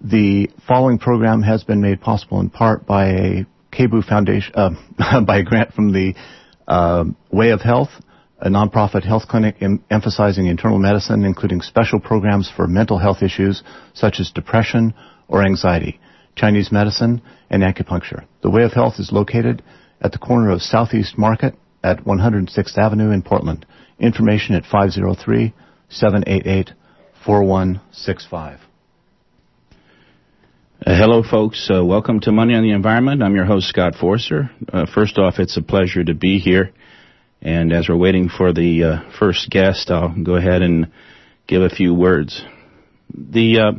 The following program has been made possible in part by a KBOO Foundation, by a grant from the Way of Health, a nonprofit health clinic emphasizing internal medicine, including special programs for mental health issues such as depression or anxiety, Chinese medicine, and acupuncture. The Way of Health is located at the corner of Southeast Market at 106th Avenue in Portland. Information at 503-788-4165. Hello, folks. Welcome to Money on the Environment. I'm your host, Scott Forster. First off, it's a pleasure to be here. And as we're waiting for the first guest, I'll go ahead and give a few words. The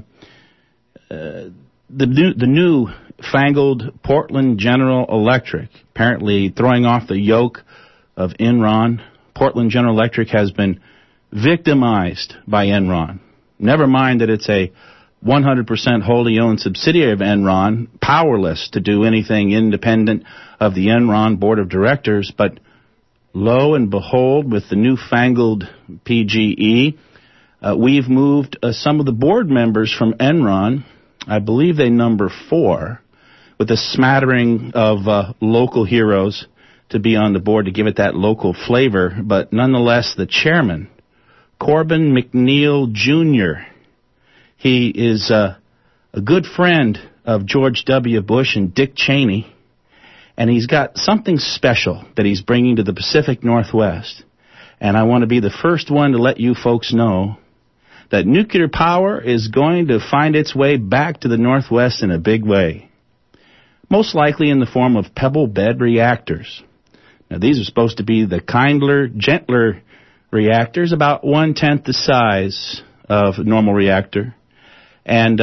new fangled Portland General Electric, apparently throwing off the yoke of Enron. Portland General Electric has been victimized by Enron. Never mind that it's a 100% wholly owned subsidiary of Enron, powerless to do anything independent of the Enron board of directors, but lo and behold, with the newfangled PGE, we've moved some of the board members from Enron. I believe they number 4, with a smattering of local heroes to be on the board to give it that local flavor. But nonetheless, the chairman, Corbin McNeil Jr., he is a good friend of George W. Bush and Dick Cheney, and he's got something special that he's bringing to the Pacific Northwest. And I want to be the first one to let you folks know that nuclear power is going to find its way back to the Northwest in a big way, most likely in the form of pebble bed reactors. Now, these are supposed to be the kinder, gentler reactors, about 1/10 the size of a normal reactor. And,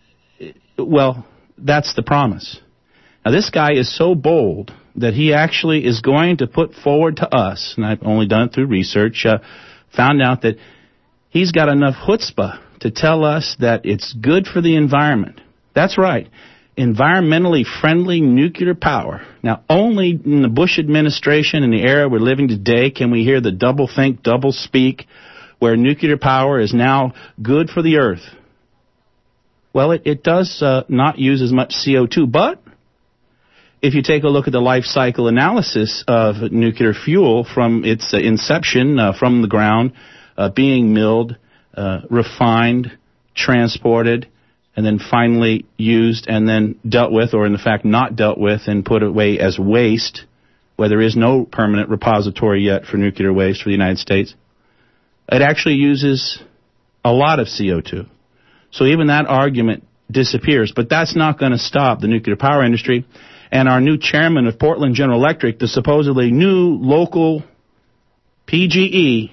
well, that's the promise. Now, this guy is so bold that he actually is going to put forward to us, and I've only done it through research, found out that he's got enough chutzpah to tell us that it's good for the environment. That's right. Environmentally friendly nuclear power. Now, only in the Bush administration, in the era we're living today, can we hear the double think, double speak, where nuclear power is now good for the earth. Well, it does not use as much CO2, but if you take a look at the life cycle analysis of nuclear fuel from its inception from the ground, being milled, refined, transported, and then finally used and then dealt with, or in fact not dealt with and put away as waste, where there is no permanent repository yet for nuclear waste for the United States, it actually uses a lot of CO2. So even that argument disappears. But that's not going to stop the nuclear power industry. And our new chairman of Portland General Electric, the supposedly new local PGE,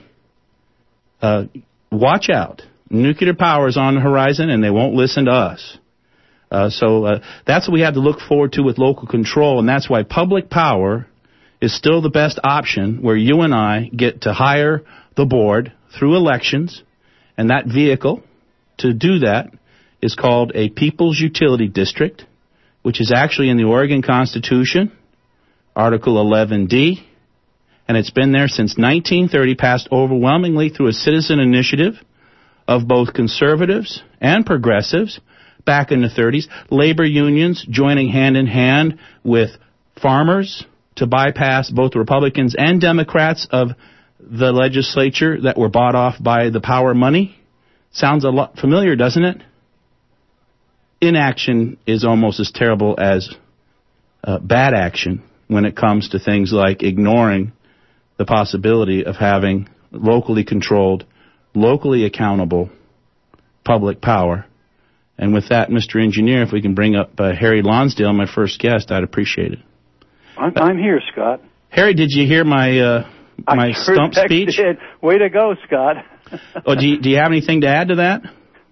watch out. Nuclear power is on the horizon, and they won't listen to us. So that's what we have to look forward to with local control, and that's why public power is still the best option, where you and I get to hire the board through elections, and that vehicle to do that is called a People's Utility District, which is actually in the Oregon Constitution, Article 11D, and it's been there since 1930, passed overwhelmingly through a citizen initiative of both conservatives and progressives back in the 30s, labor unions joining hand in hand with farmers to bypass both the Republicans and Democrats of the legislature that were bought off by the power money. Sounds a lot familiar, doesn't it? Inaction is almost as terrible as bad action when it comes to things like ignoring the possibility of having locally controlled, locally accountable public power. And with that, Mr. Engineer, if we can bring up Harry Lonsdale, my first guest, I'd appreciate it. I'm here, Scott. Harry, did you hear my stump speech? Did. Way to go, Scott. Oh, do you have anything to add to that?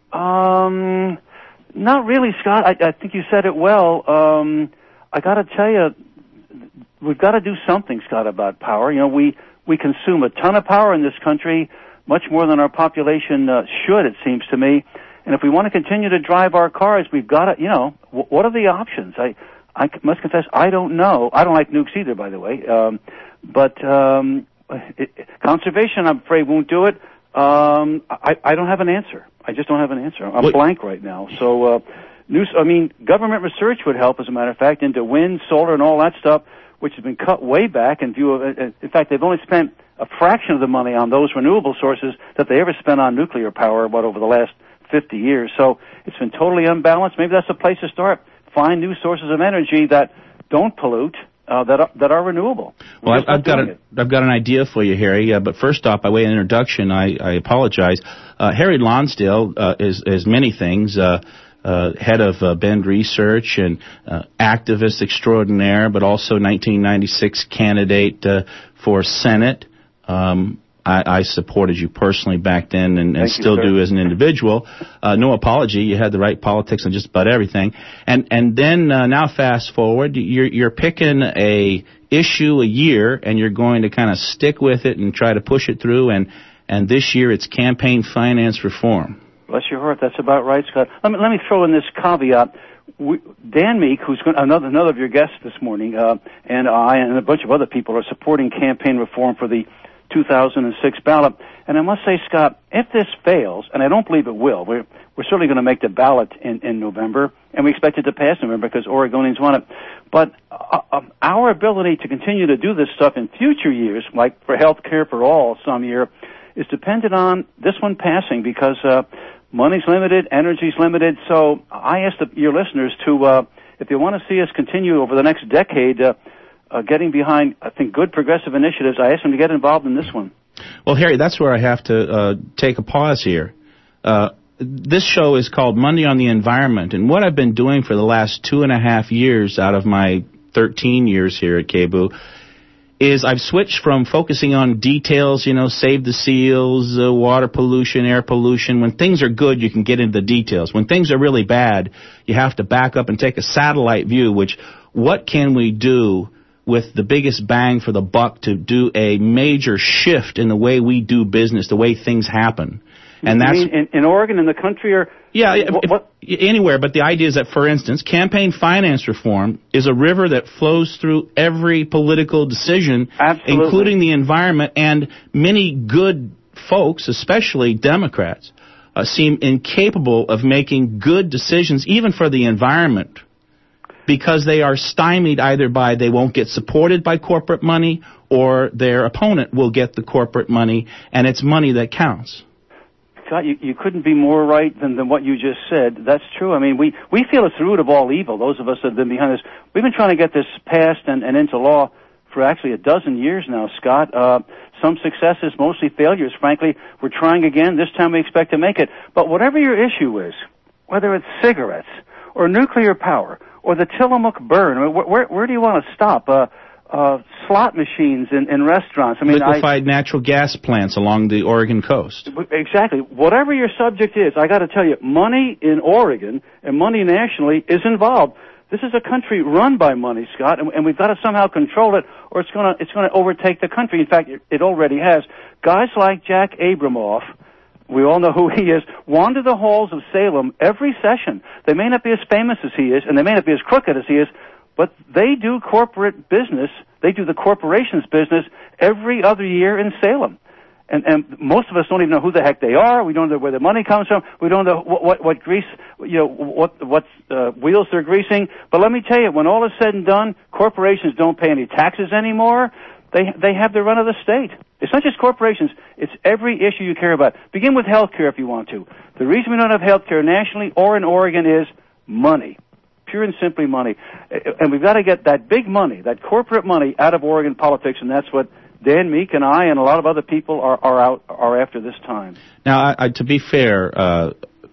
Not really, Scott. I think you said it well. I got to tell you, we've got to do something, Scott, about power. You know, we consume a ton of power in this country, much more than our population should, it seems to me. And if we want to continue to drive our cars, we've got to, you know, what are the options? I must confess, I don't know. I don't like nukes either, by the way. But conservation, I'm afraid, won't do it. I don't have an answer. I just don't have an answer. I'm blank right now. So Government research would help, as a matter of fact, into wind, solar, and all that stuff, which has been cut way back in view of, in fact, they've only spent a fraction of the money on those renewable sources that they ever spent on nuclear power, over the last 50 years. So it's been totally unbalanced. Maybe that's a place to start. Find new sources of energy that don't pollute, that are renewable. Well, I've got an idea for you, Harry. But first off, by way of introduction, I apologize. Harry Lonsdale is many things. Head of Bend Research and activist extraordinaire, but also 1996 candidate for Senate. I supported you personally back then and still do as an individual. No apology. You had the right politics on just about everything. And then now fast forward, you're picking a issue a year and you're going to kind of stick with it and try to push it through. And this year it's campaign finance reform. Bless your heart. That's about right, Scott. Let me throw in this caveat. Dan Meek, who's another of your guests this morning, and I and a bunch of other people are supporting campaign reform for the 2006 ballot. And I must say, Scott, if this fails, and I don't believe it will, we're certainly going to make the ballot in November, and we expect it to pass in November because Oregonians want it. But our ability to continue to do this stuff in future years, like for health care for all some year, is dependent on this one passing because money's limited, energy's limited. So I ask your listeners to, if they want to see us continue over the next decade, getting behind, I think, good progressive initiatives, I ask them to get involved in this one. Well, Harry, that's where I have to take a pause here. This show is called Monday on the Environment, and what I've been doing for the last 2.5 years out of my 13 years here at KBOO is I've switched from focusing on details, save the seals, water pollution, air pollution. When things are good, you can get into the details. When things are really bad, you have to back up and take a satellite view, what can we do with the biggest bang for the buck to do a major shift in the way we do business, the way things happen. And that's in Oregon, in the country, or anywhere. But the idea is that, for instance, campaign finance reform is a river that flows through every political decision, Absolutely. Including the environment. And many good folks, especially Democrats, seem incapable of making good decisions, even for the environment, because they are stymied either by they won't get supported by corporate money or their opponent will get the corporate money, and it's money that counts. God, you couldn't be more right than what you just said. That's true. I mean, we feel it's the root of all evil, those of us that have been behind this. We've been trying to get this passed and into law for actually a dozen years now, Scott. Some successes, mostly failures, frankly. We're trying again. This time we expect to make it. But whatever your issue is, whether it's cigarettes or nuclear power or the Tillamook burn, I mean, where do you want to stop? Slot machines in restaurants. I mean, liquefied natural gas plants along the Oregon coast. Exactly. Whatever your subject is, I got to tell you, money in Oregon and money nationally is involved. This is a country run by money, Scott, and we've got to somehow control it, or it's going to overtake the country. In fact, it already has. Guys like Jack Abramoff, we all know who he is, wander the halls of Salem every session. They may not be as famous as he is, and they may not be as crooked as he is, but they do corporate business. They do the corporation's business every other year in Salem. And most of us don't even know who the heck they are. We don't know where the money comes from. We don't know what grease, what wheels they're greasing. But let me tell you, when all is said and done, corporations don't pay any taxes anymore. They have the run of the state. It's not just corporations. It's every issue you care about. Begin with health care if you want to. The reason we don't have health care nationally or in Oregon is money. Pure and simply money. And we've got to get that big money, that corporate money, out of Oregon politics, and that's what Dan Meek and I and a lot of other people are after this time. Now, to be fair,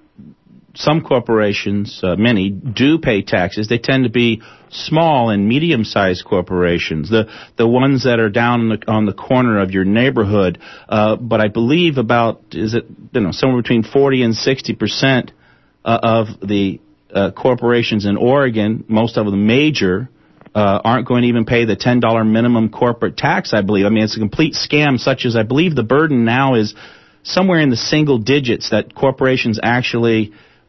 some corporations, many, do pay taxes. They tend to be small and medium-sized corporations, the ones that are down on the corner of your neighborhood. But I believe somewhere between 40 and 60% of the corporations in Oregon, most of them major, aren't going to even pay the $10 minimum corporate tax, I believe. I mean, it's a complete scam, such as I believe the burden now is somewhere in the single digits that corporations actually,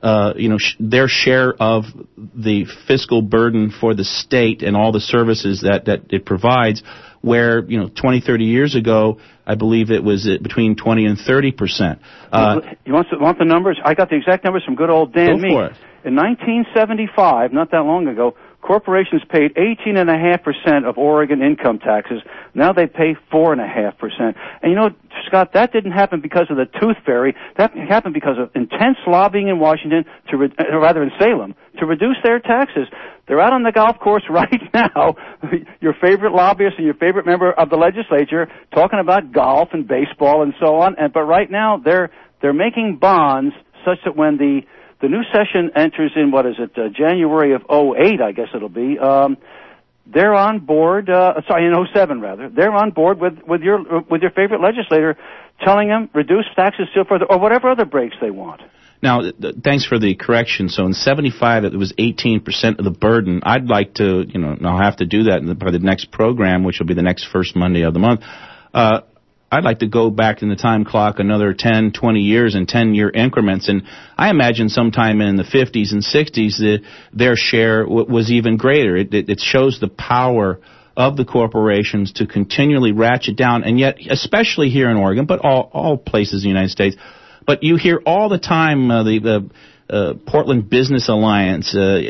their share of the fiscal burden for the state and all the services that it provides, where, 20, 30 years ago, I believe it was between 20 and 30%. You want the numbers? I got the exact numbers from good old Dan Meek. Go for it. In 1975, not that long ago, corporations paid 18.5% of Oregon income taxes. Now they pay 4.5%. And you know, Scott, that didn't happen because of the Tooth Fairy. That happened because of intense lobbying in Washington, rather in Salem, to reduce their taxes. They're out on the golf course right now, your favorite lobbyist and your favorite member of the legislature, talking about golf and baseball and so on. But right now, they're making bonds such that when the new session enters in, January of 08, I guess it'll be, they're on board, in 07 rather, they're on board with your favorite legislator telling them reduce taxes still further or whatever other breaks they want. Now, thanks for the correction. So in 75, it was 18% of the burden. I'd like to, I'll have to do that by the next program, which will be the next first Monday of the month. I'd like to go back in the time clock another 10, 20 years in 10-year increments. And I imagine sometime in the 50s and 60s, their share was even greater. It shows the power of the corporations to continually ratchet down. And yet, especially here in Oregon, but all places in the United States, but you hear all the time the Portland Business Alliance,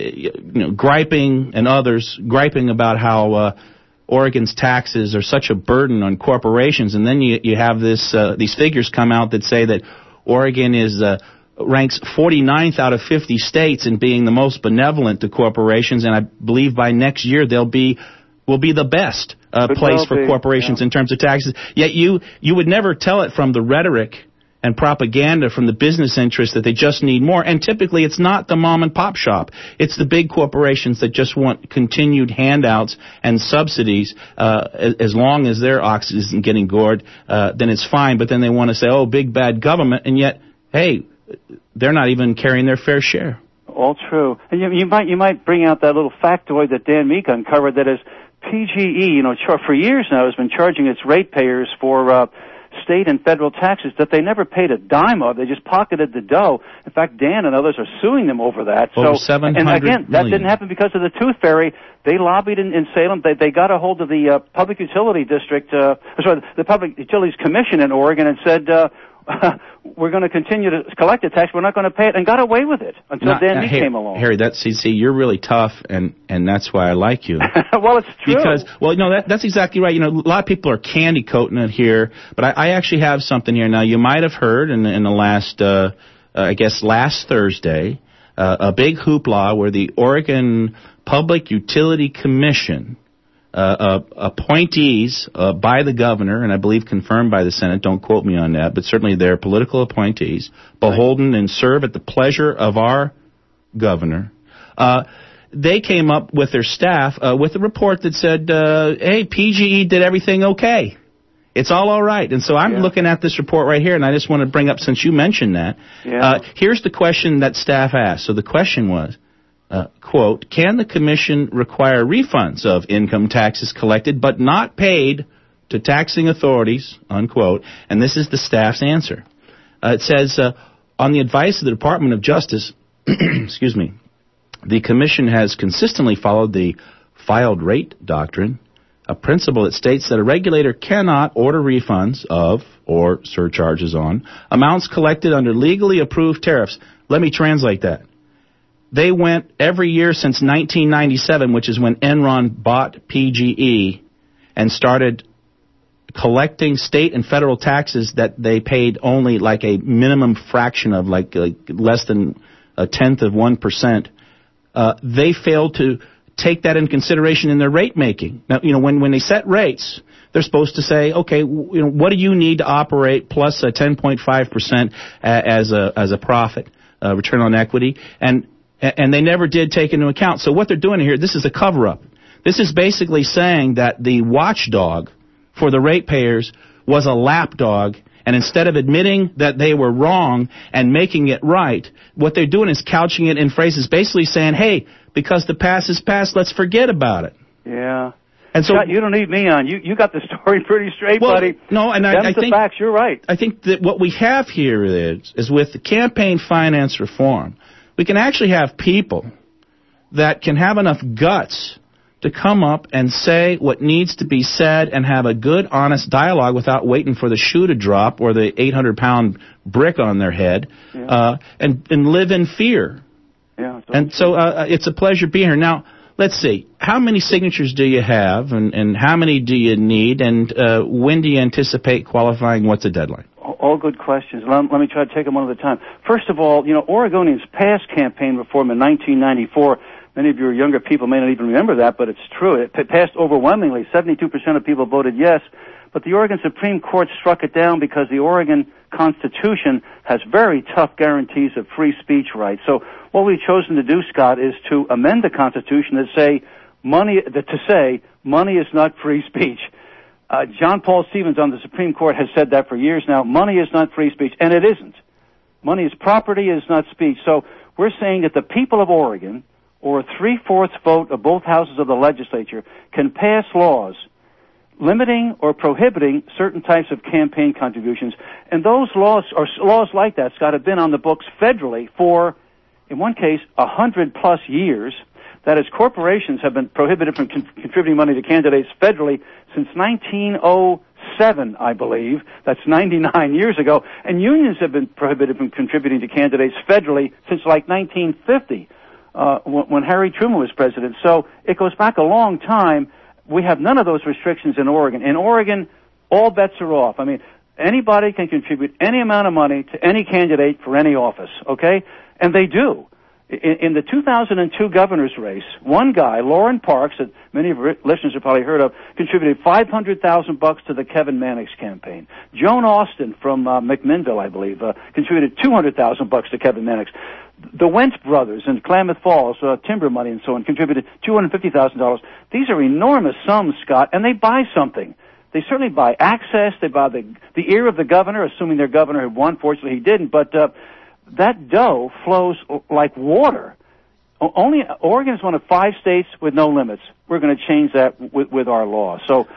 griping, and others griping about how Oregon's taxes are such a burden on corporations, and then you have these figures come out that say that Oregon ranks 49th out of 50 states in being the most benevolent to corporations, and I believe by next year will be the best place for corporations in terms of taxes. Yet you would never tell it from the rhetoric and propaganda from the business interests that they just need more. And typically it's not the mom and pop shop. It's the big corporations that just want continued handouts and subsidies. As long as their ox isn't getting gored, then it's fine. But then they want to say, oh, big bad government. And yet, hey, they're not even carrying their fair share. All true. And you might bring out that little factoid that Dan Meek uncovered, that is PGE, for years now has been charging its ratepayers for state and federal taxes that they never paid a dime of. They just pocketed the dough. In fact, Dan and others are suing them over that. Over $700 and again, that million. didn't happen because of the Tooth Fairy. They lobbied in Salem. They got a hold of the Public Utility District, the Public Utilities Commission in Oregon, and said, we're going to continue to collect the tax. We're not going to pay it, and got away with it until Dan Meek came along. Harry, see, you're really tough, and that's why I like you. Well, it's true. Because, that's exactly right. A lot of people are candy coating it here, but I actually have something here. Now, you might have heard in the last, last Thursday, a big hoopla where the Oregon Public Utility Commission, appointees by the governor, and I believe confirmed by the Senate, don't quote me on that, but certainly they're political appointees, beholden and serve at the pleasure of our governor. They came up with their staff with a report that said, hey, PGE did everything okay. It's all right. And so I'm looking at this report right here, and I just want to bring up, since you mentioned that, here's the question that staff asked. So the question was, quote, can the commission require refunds of income taxes collected but not paid to taxing authorities, unquote, and this is the staff's answer. It says, on the advice of the Department of Justice, excuse me, the commission has consistently followed the filed rate doctrine, a principle that states that a regulator cannot order refunds of or surcharges on amounts collected under legally approved tariffs. Let me translate that. They went every year since 1997, which is when Enron bought PGE, and started collecting state and federal taxes that they paid only like a minimum fraction of, like less than 1/10%. They failed to take that in consideration in their rate making. Now, when they set rates, they're supposed to say, okay, what do you need to operate plus a 10.5% as a profit, return on equity, and they never did take into account. So what they're doing here, this is a cover-up. This is basically saying that the watchdog for the ratepayers was a lapdog, and instead of admitting that they were wrong and making it right, what they're doing is couching it in phrases basically saying, hey, because the past is past, let's forget about it. Yeah. And so, Scott, you don't need me on. You got the story pretty straight, buddy. No, and I think the facts. You're right. I think that what we have here is with the campaign finance reform, we can actually have people that can have enough guts to come up and say what needs to be said and have a good, honest dialogue without waiting for the shoe to drop or the 800-pound brick on their head, and live in fear. Yeah. And so it's a pleasure being here. Now, let's see. How many signatures do you have, and how many do you need, and when do you anticipate qualifying? What's the deadline? All good questions. Let me try to take them one at a time. First of all, Oregonians passed campaign reform in 1994. Many of your younger people may not even remember that, but it's true. It passed overwhelmingly. 72% of people voted yes. But the Oregon Supreme Court struck it down because the Oregon Constitution has very tough guarantees of free speech rights. So what we've chosen to do, Scott, is to amend the Constitution to say money is not free speech. John Paul Stevens on the Supreme Court has said that for years now. Money is not free speech, and it isn't. Money is property, it is not speech. So we're saying that the people of Oregon, or a 3/4 vote of both houses of the legislature, can pass laws limiting or prohibiting certain types of campaign contributions. And those laws, or laws like that, Scott, have been on the books federally for, in one case, 100+ years. That is, corporations have been prohibited from contributing money to candidates federally since 1907, I believe. That's 99 years ago. And unions have been prohibited from contributing to candidates federally since like 1950, when Harry Truman was president. So it goes back a long time. We have none of those restrictions in Oregon. In Oregon, all bets are off. I mean, anybody can contribute any amount of money to any candidate for any office, okay? And they do. In the 2002 governor's race, one guy, Lauren Parks, that many of our listeners have probably heard of, contributed $500,000 to the Kevin Mannix campaign. Joan Austin from McMinnville, I believe, contributed $200,000 to Kevin Mannix. The Wentz brothers in Klamath Falls, Timber Money and so on, contributed $250,000. These are enormous sums, Scott, and they buy something. They certainly buy access. They buy the ear of the governor, assuming their governor had won. Fortunately, he didn't, but that dough flows like water. Only Oregon is one of 5 states with no limits. We're going to change that with our law. So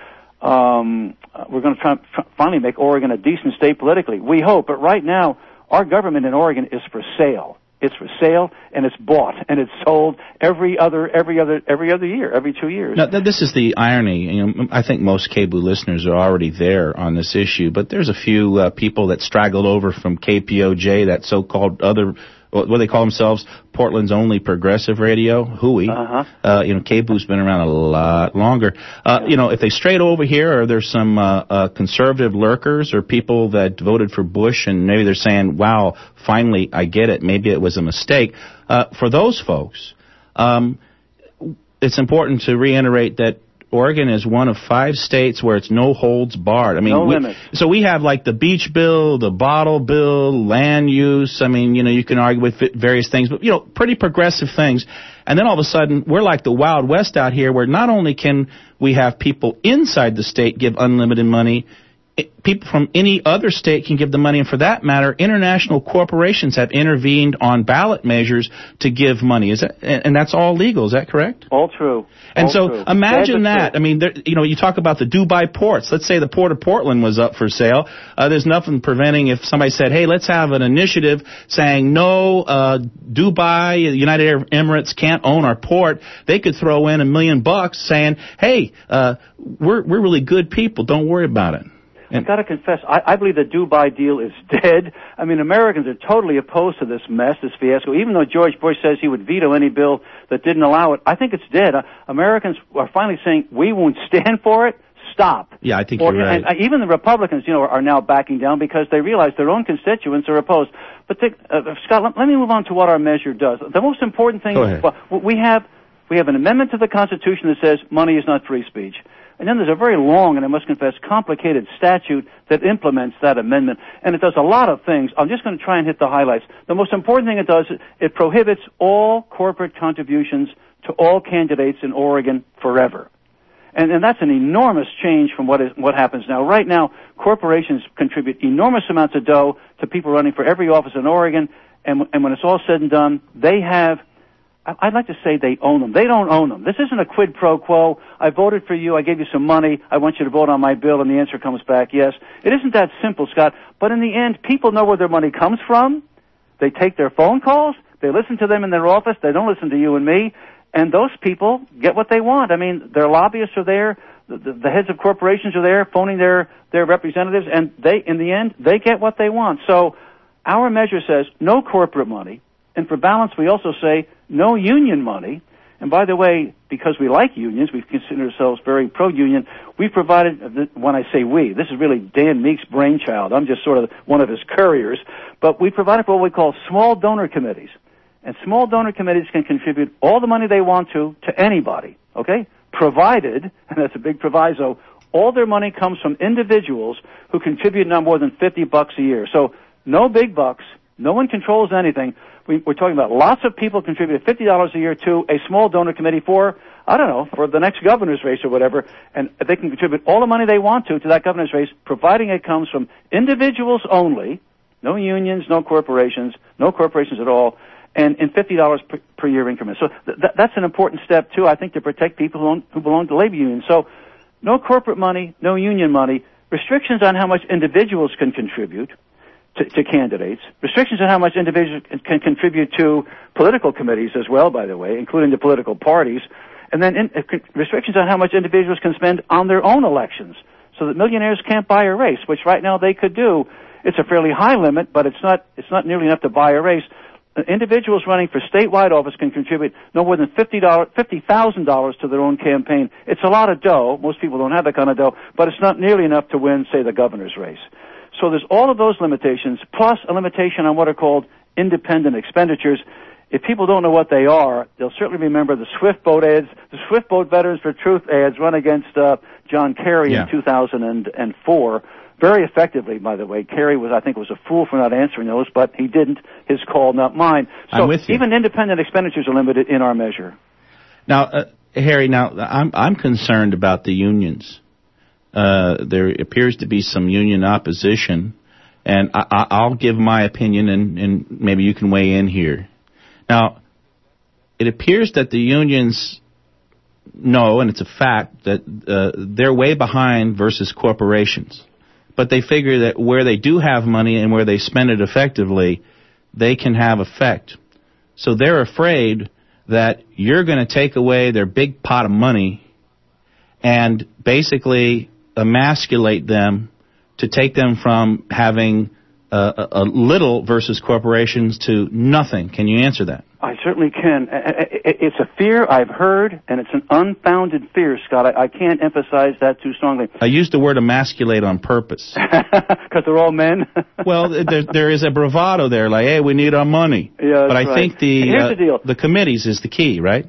we're going to try finally make Oregon a decent state politically. We hope, but right now our government in Oregon is for sale. It's for sale, and it's bought, and it's sold every other year, every 2 years. Now, this is the irony. I think most KBOO listeners are already there on this issue, but there's a few people that straggled over from KPOJ, that so-called other, what they call themselves, Portland's only progressive radio, Hooey. KBOO's been around a lot longer. If they strayed over here, or there's some conservative lurkers or people that voted for Bush, and maybe they're saying, wow, finally, I get it, maybe it was a mistake. For those folks, it's important to reiterate that Oregon is one of 5 states where it's no holds barred. I mean, no limit. So we have like the beach bill, the bottle bill, land use. I mean, you can argue with various things, but, pretty progressive things. And then all of a sudden, we're like the Wild West out here, where not only can we have people inside the state give unlimited money, people from any other state can give the money, and for that matter, international corporations have intervened on ballot measures to give money. And that's all legal? Is that correct? All true. And so true. Imagine that. I mean, you talk about the Dubai ports. Let's say the Port of Portland was up for sale. There's nothing preventing if somebody said, hey, let's have an initiative saying, no, Dubai, United Arab Emirates can't own our port. They could throw in $1 million saying, hey, we're really good people. Don't worry about it. I've got to confess, I believe the Dubai deal is dead. I mean, Americans are totally opposed to this mess, this fiasco. Even though George Bush says he would veto any bill that didn't allow it, I think it's dead. Americans are finally saying, we won't stand for it. Stop. Yeah, I think you're right. And even the Republicans, are now backing down because they realize their own constituents are opposed. But Scott, let me move on to what our measure does. The most important thing is, we have an amendment to the Constitution that says money is not free speech. And then there's a very long, and I must confess, complicated statute that implements that amendment. And it does a lot of things. I'm just going to try and hit the highlights. The most important thing it does is it prohibits all corporate contributions to all candidates in Oregon forever. And that's an enormous change from what happens now. Right now, corporations contribute enormous amounts of dough to people running for every office in Oregon. And when it's all said and done, they have, I'd like to say they own them. They don't own them. This isn't a quid pro quo. I voted for you. I gave you some money. I want you to vote on my bill, and the answer comes back yes. It isn't that simple, Scott. But in the end, people know where their money comes from. They take their phone calls. They listen to them in their office. They don't listen to you and me. And those people get what they want. I mean, their lobbyists are there. The heads of corporations are there phoning their representatives. And in the end, they get what they want. So our measure says no corporate money, And for balance, we also say no union money. And by the way, because we like unions, we consider ourselves very pro-union, we provided, when I say we, this is really Dan Meek's brainchild. I'm just sort of one of his couriers. But we provided for what we call small donor committees. And small donor committees can contribute all the money they want to anybody, okay? Provided, and that's a big proviso, all their money comes from individuals who contribute not more than $50 a year. So no big bucks, no one controls anything. We're talking about lots of people contribute $50 a year to a small donor committee for, I don't know, for the next governor's race or whatever, and they can contribute all the money they want to that governor's race, providing it comes from individuals only, no unions, no corporations at all, and in $50 per year increments. So that's an important step, too, I think, to protect people who belong to labor unions. So no corporate money, no union money, restrictions on how much individuals can contribute to candidates, restrictions on how much individuals can contribute to political committees as well, by the way, including the political parties, and then restrictions on how much individuals can spend on their own elections, so that millionaires can't buy a race, which right now they could do. It's a fairly high limit, but it's not nearly enough to buy a race. Individuals running for statewide office can contribute no more than $50,000 to their own campaign. It's a lot of dough. Most people don't have that kind of dough, but it's not nearly enough to win, say, the governor's race. So there's all of those limitations, plus a limitation on what are called independent expenditures. If people don't know what they are, they'll certainly remember the Swift Boat ads, the Swift Boat Veterans for Truth ads run against John Kerry in 2004. Very effectively, by the way. Kerry was a fool for not answering those, but he didn't. His call, not mine. So even independent expenditures are limited in our measure. Now, Harry, I'm concerned about the unions. There appears to be some union opposition, and I'll give my opinion, and maybe you can weigh in here. Now, it appears that the unions know, and it's a fact, that they're way behind versus corporations. But they figure that where they do have money and where they spend it effectively, they can have effect. So they're afraid that you're going to take away their big pot of money and basically emasculate them to take them from having a little versus corporations to nothing. Can you answer that? I certainly can. It's a fear I've heard, and it's an unfounded fear, Scott. I can't emphasize that too strongly. I used the word emasculate on purpose. Because they're all men? Well, there is a bravado there, like, hey, we need our money. Yeah, but I think here's the deal. The committees is the key, right?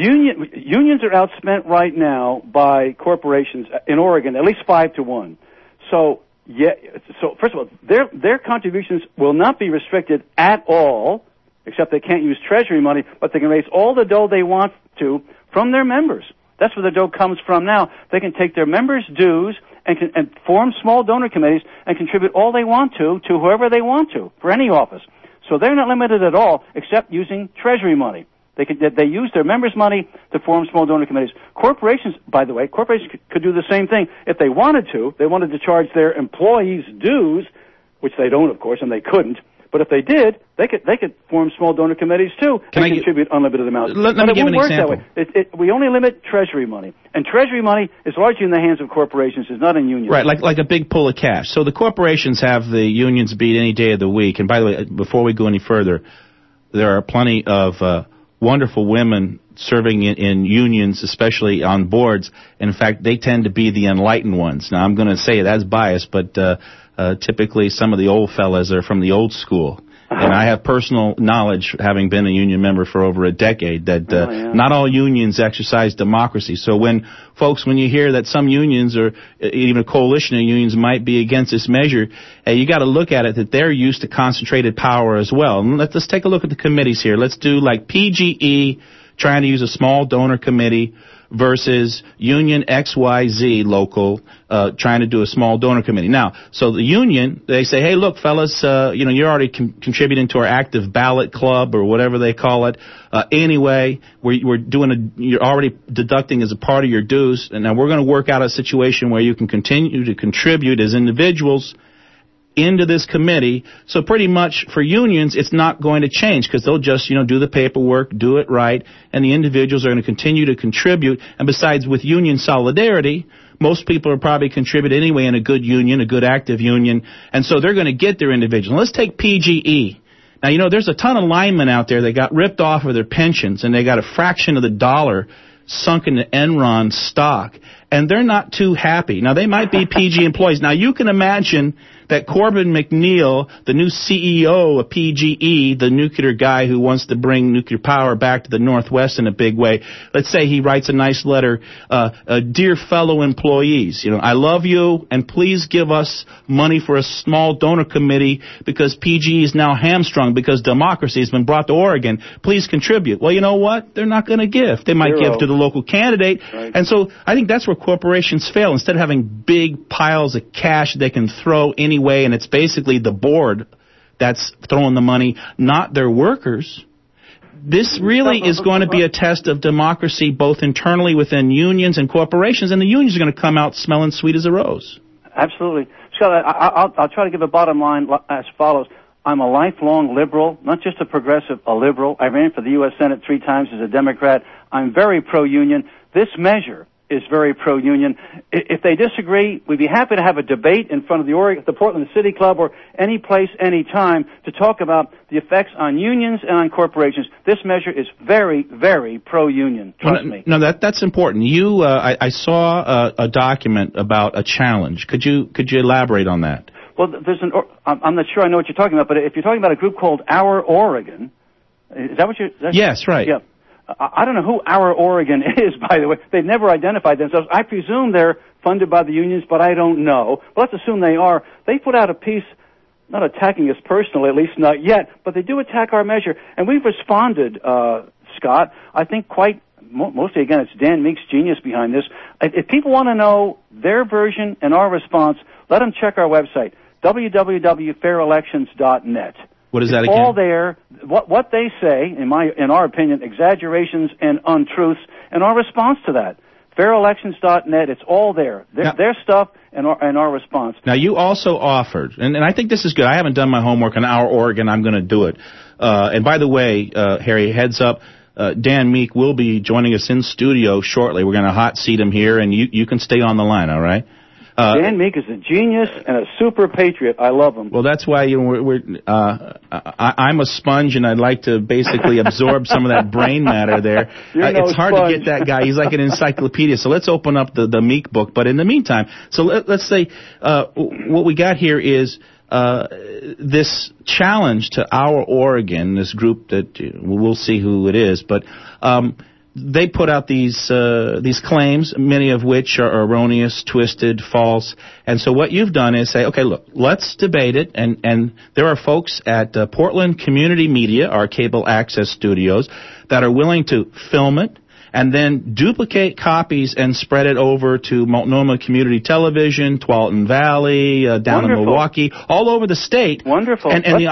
Unions are outspent right now by corporations in Oregon, at least 5-1. So first of all, their contributions will not be restricted at all, except they can't use Treasury money, but they can raise all the dough they want to from their members. That's where the dough comes from now. They can take their members' dues and form small donor committees and contribute all they want to whoever they want to for any office. So they're not limited at all, except using Treasury money. They use their members' money to form small donor committees. Corporations, by the way, could do the same thing if they wanted to. They wanted to charge their employees dues, which they don't, of course, and they couldn't. But if they did, they could form small donor committees too and contribute unlimited amounts. Let me give an example. We only limit Treasury money, and Treasury money is largely in the hands of corporations. It's not in unions. Right, like a big pool of cash. So the corporations have the unions beat any day of the week. And by the way, before we go any further, there are plenty of wonderful women serving in unions, especially on boards. And in fact, they tend to be the enlightened ones. Now, I'm going to say that's biased, but typically some of the old fellas are from the old school. And I have personal knowledge, having been a union member for over a decade, that not all unions exercise democracy. So when you hear that some unions or even a coalition of unions might be against this measure, you got to look at it that they're used to concentrated power as well. And let's take a look at the committees here. Let's do like PGE trying to use a small donor committee versus Union XYZ local trying to do a small donor committee. Now, so the union, they say, hey, look, fellas, you're already contributing to our active ballot club or whatever they call it. Anyway, you're already deducting as a part of your dues, and now we're going to work out a situation where you can continue to contribute as individuals into this committee. So pretty much for unions, it's not going to change because they'll just, do the paperwork, do it right, and the individuals are going to continue to contribute. And besides, with union solidarity, most people are probably contributing anyway in a good union, a good active union, and so they're going to get their individual. Let's take PGE. Now, you know, there's a ton of linemen out there that got ripped off of their pensions, and they got a fraction of the dollar sunk into Enron stock, and they're not too happy. Now, they might be PG employees. Now, you can imagine that Corbin McNeil, the new CEO of PGE, the nuclear guy who wants to bring nuclear power back to the Northwest in a big way, let's say he writes a nice letter, dear fellow employees, you know, I love you, and please give us money for a small donor committee because PGE is now hamstrung because democracy has been brought to Oregon. Please contribute. Well, you know what? They're not going to give. They might give to the local candidate. Right. And so I think that's where corporations fail. Instead of having big piles of cash they can throw anyway, and it's basically the board that's throwing the money, not their workers. This really is going to be a test of democracy, both internally within unions and corporations, and the unions are going to come out smelling sweet as a rose. Absolutely. Scott, I'll try to give a bottom line as follows. I'm a lifelong liberal, not just a progressive, a liberal. I ran for the U.S. Senate 3 times as a Democrat. I'm very pro-union. This measure is very pro-union. If they disagree, we'd be happy to have a debate in front of the Portland City Club or any place, any time to talk about the effects on unions and on corporations. This measure is very, very pro-union. Trust me. No, that's important. I saw a document about a challenge. Could you elaborate on that? Well, I'm not sure I know what you're talking about, but if you're talking about a group called Our Oregon, is that what you're... Yes, right. Yeah. I don't know who Our Oregon is, by the way. They've never identified themselves. I presume they're funded by the unions, but I don't know. But let's assume they are. They put out a piece, not attacking us personally, at least not yet, but they do attack our measure. And we've responded, Scott, I think quite... Mostly, again, it's Dan Meek's genius behind this. If people want to know their version and our response, let them check our website, www.fairelections.net. What is that again? All there. What they say, in our opinion, exaggerations and untruths, and our response to that. Fairelections.net. It's all there. Their stuff and our response. Now, you also offered, and I think this is good. I haven't done my homework on Our Oregon. I'm going to do it. And by the way, Harry, heads up. Dan Meek will be joining us in studio shortly. We're going to hot seat him here, and you can stay on the line, all right? Dan Meek is a genius and a super patriot. I love him. Well, that's why I'm a sponge, and I'd like to basically absorb some of that brain matter there. It's hard to get that guy. He's like an encyclopedia. So let's open up the Meek book. But in the meantime, so let's say what we got here is this challenge to Our Oregon, this group that we'll see who it is, but they put out these claims, many of which are erroneous, twisted, false. And so what you've done is say, okay, look, let's debate it. And there are folks at Portland Community Media, our cable access studios, that are willing to film it and then duplicate copies and spread it over to Multnomah Community Television, Tualatin Valley, down in Milwaukee, all over the state. Wonderful. And the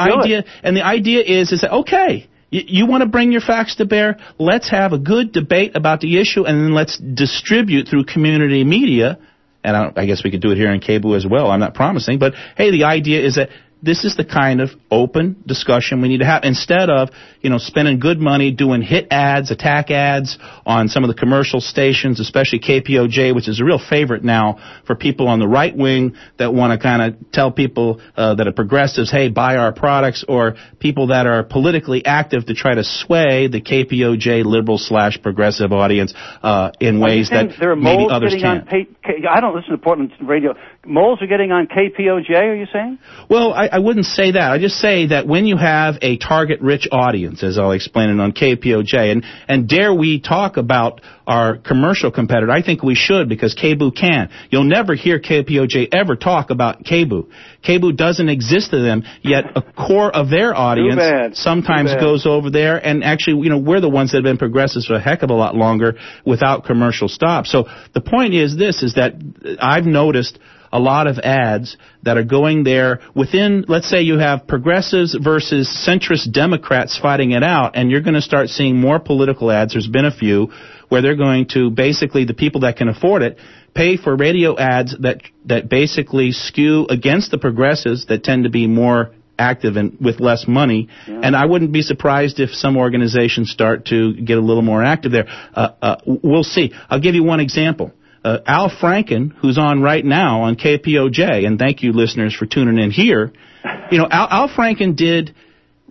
idea is that, okay, you want to bring your facts to bear? Let's have a good debate about the issue, and then let's distribute through community media. And I guess we could do it here in cable as well. I'm not promising. But, hey, the idea is that this is the kind of open discussion we need to have instead of, spending good money doing hit ads, attack ads on some of the commercial stations, especially KPOJ, which is a real favorite now for people on the right wing that want to kind of tell people that are progressives, hey, buy our products, or people that are politically active to try to sway the KPOJ liberal/progressive audience in ways that maybe others can't. I don't listen to Portland radio. Moles are getting on KPOJ, are you saying? Well, I wouldn't say that. I just say that when you have a target-rich audience, as I'll explain it on KPOJ, and dare we talk about our commercial competitor, I think we should, because KBOO can. You'll never hear KPOJ ever talk about KBOO. KBOO doesn't exist to them, yet a core of their audience sometimes goes over there, and actually, we're the ones that have been progressives for a heck of a lot longer without commercial stop. So the point is that I've noticed a lot of ads that are going there within, let's say you have progressives versus centrist Democrats fighting it out, and you're going to start seeing more political ads. There's been a few where they're going to basically, the people that can afford it, pay for radio ads that basically skew against the progressives that tend to be more active and with less money. Yeah. And I wouldn't be surprised if some organizations start to get a little more active there. We'll see. I'll give you one example. Al Franken, who's on right now on KPOJ, and thank you, listeners, for tuning in here. Al Franken did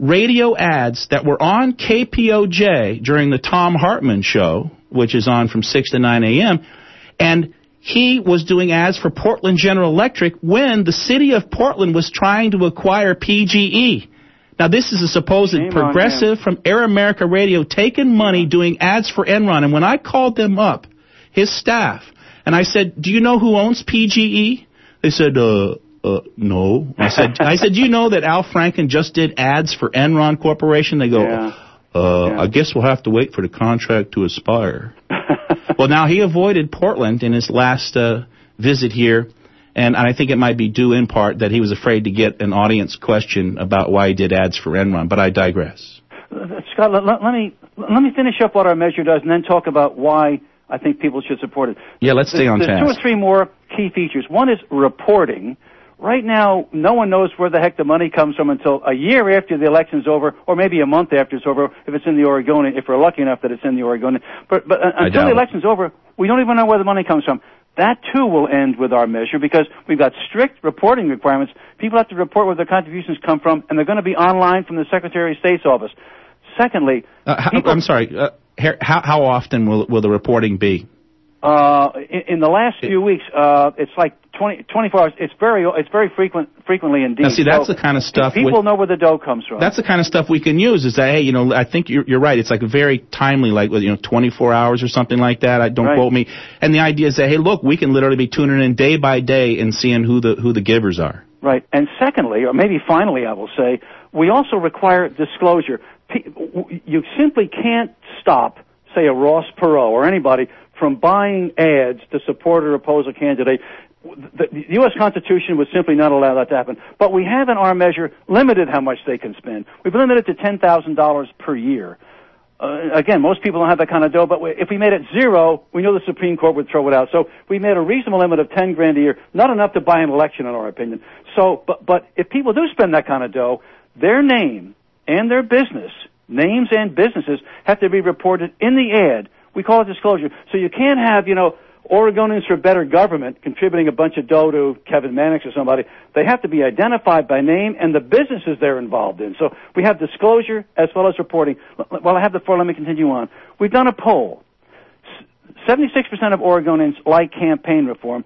radio ads that were on KPOJ during the Thom Hartmann show, which is on from 6 to 9 a.m., and he was doing ads for Portland General Electric when the city of Portland was trying to acquire PGE. Now, this is a supposed progressive from Air America Radio taking money doing ads for Enron. And when I called them up, his staff, and I said, do you know who owns PGE? They said, no. I said, do you know that Al Franken just did ads for Enron Corporation? They go, I guess we'll have to wait for the contract to expire. Well, now he avoided Portland in his last visit here, and I think it might be due in part that he was afraid to get an audience question about why he did ads for Enron, but I digress. Scott, let me finish up what our measure does and then talk about why I think people should support it. Yeah, let's stay on task. There's 2 or 3 more key features. One is reporting. Right now, no one knows where the heck the money comes from until a year after the election's over, or maybe a month after it's over, if it's in the Oregonian, if we're lucky enough that it's in the Oregonian. But until the election's over, we don't even know where the money comes from. That, too, will end with our measure because we've got strict reporting requirements. People have to report where their contributions come from, and they're going to be online from the Secretary of State's office. Secondly, I'm sorry, how often will the reporting be? In the last few weeks, it's like 24 hours. It's very frequently indeed. Now, see, that's the kind of stuff people know where the dough comes from. That's the kind of stuff we can use. Is that, hey, I think you're right. It's like very timely, like 24 hours or something like that. Don't quote me. And the idea is that, hey, look, we can literally be tuning in day by day and seeing who the givers are. Right. And secondly, or maybe finally, I will say, we also require disclosure. You simply can't stop, say, a Ross Perot or anybody from buying ads to support or oppose a candidate. The U.S. Constitution would simply not allow that to happen. But we have in our measure limited how much they can spend. We've limited it to $10,000 per year. Again, most people don't have that kind of dough, but if we made it 0, we know the Supreme Court would throw it out. So we made a reasonable limit of $10,000 a year, not enough to buy an election, in our opinion. So, but if people do spend that kind of dough, their name and their business, names and businesses, have to be reported in the ad. We call it disclosure. So you can't have, Oregonians for Better Government contributing a bunch of dough to Kevin Mannix or somebody. They have to be identified by name and the businesses they're involved in. So we have disclosure as well as reporting. While I have the floor, let me continue on. We've done a poll. 76% of Oregonians like campaign reform.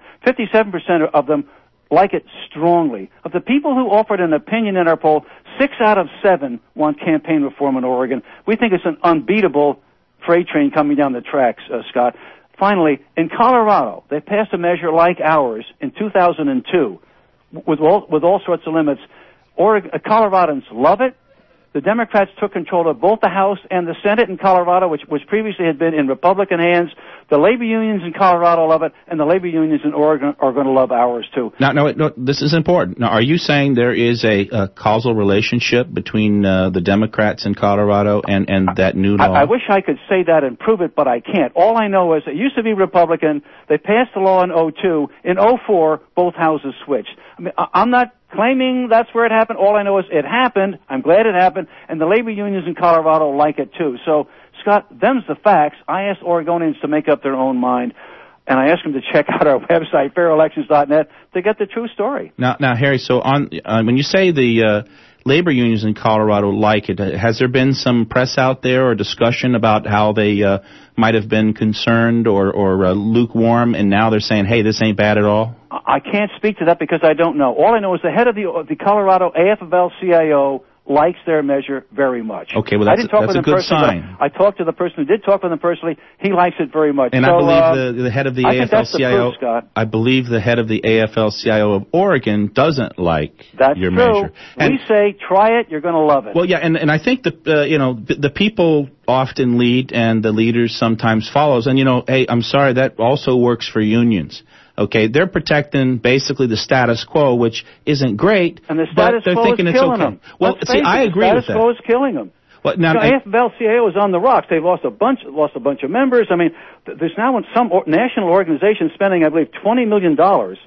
57% of them like it strongly. Of the people who offered an opinion in our poll, 6 out of 7 want campaign reform in Oregon. We think it's an unbeatable freight train coming down the tracks, Scott. Finally, in Colorado, they passed a measure like ours in 2002 with all sorts of limits. Coloradans love it. The Democrats took control of both the House and the Senate in Colorado, which previously had been in Republican hands. The labor unions in Colorado love it, and the labor unions in Oregon are going to love ours, too. No, this is important. Now, are you saying there is a causal relationship between the Democrats in Colorado and that new law? I wish I could say that and prove it, but I can't. All I know is it used to be Republican. They passed the law in 2002. In 2004, both houses switched. I mean, I'm not claiming that's where it happened. All I know is it happened. I'm glad it happened, and the labor unions in Colorado like it, too. So, Scott, them's the facts. I asked Oregonians to make up their own mind, and I asked them to check out our website, fairelections.net, to get the true story. Now, Harry, so when you say the labor unions in Colorado like it, has there been some press out there or discussion about how they might have been concerned or lukewarm, and now they're saying, hey, this ain't bad at all? I can't speak to that because I don't know. All I know is the head of the Colorado AFL-CIO likes their measure very much. Okay, well, that's a good sign. I talked to the person who did talk with them personally. He likes it very much. And I believe the head of the AFL-CIO, Scott. I believe the head of the AFL-CIO of Oregon doesn't like your measure. And we say, try it, you're going to love it. Well, yeah, and I think the people often lead and the leaders sometimes follows. And, hey, I'm sorry, that also works for unions. Okay, they're protecting basically the status quo, which isn't great, and the status but they're quo thinking is it's killing okay. Them. Well, see, I agree with that. The status quo is killing them. Well, now, AFL-CIO is on the rocks. They've lost a bunch of members. I mean, there's now some national organization spending, I believe, $20 million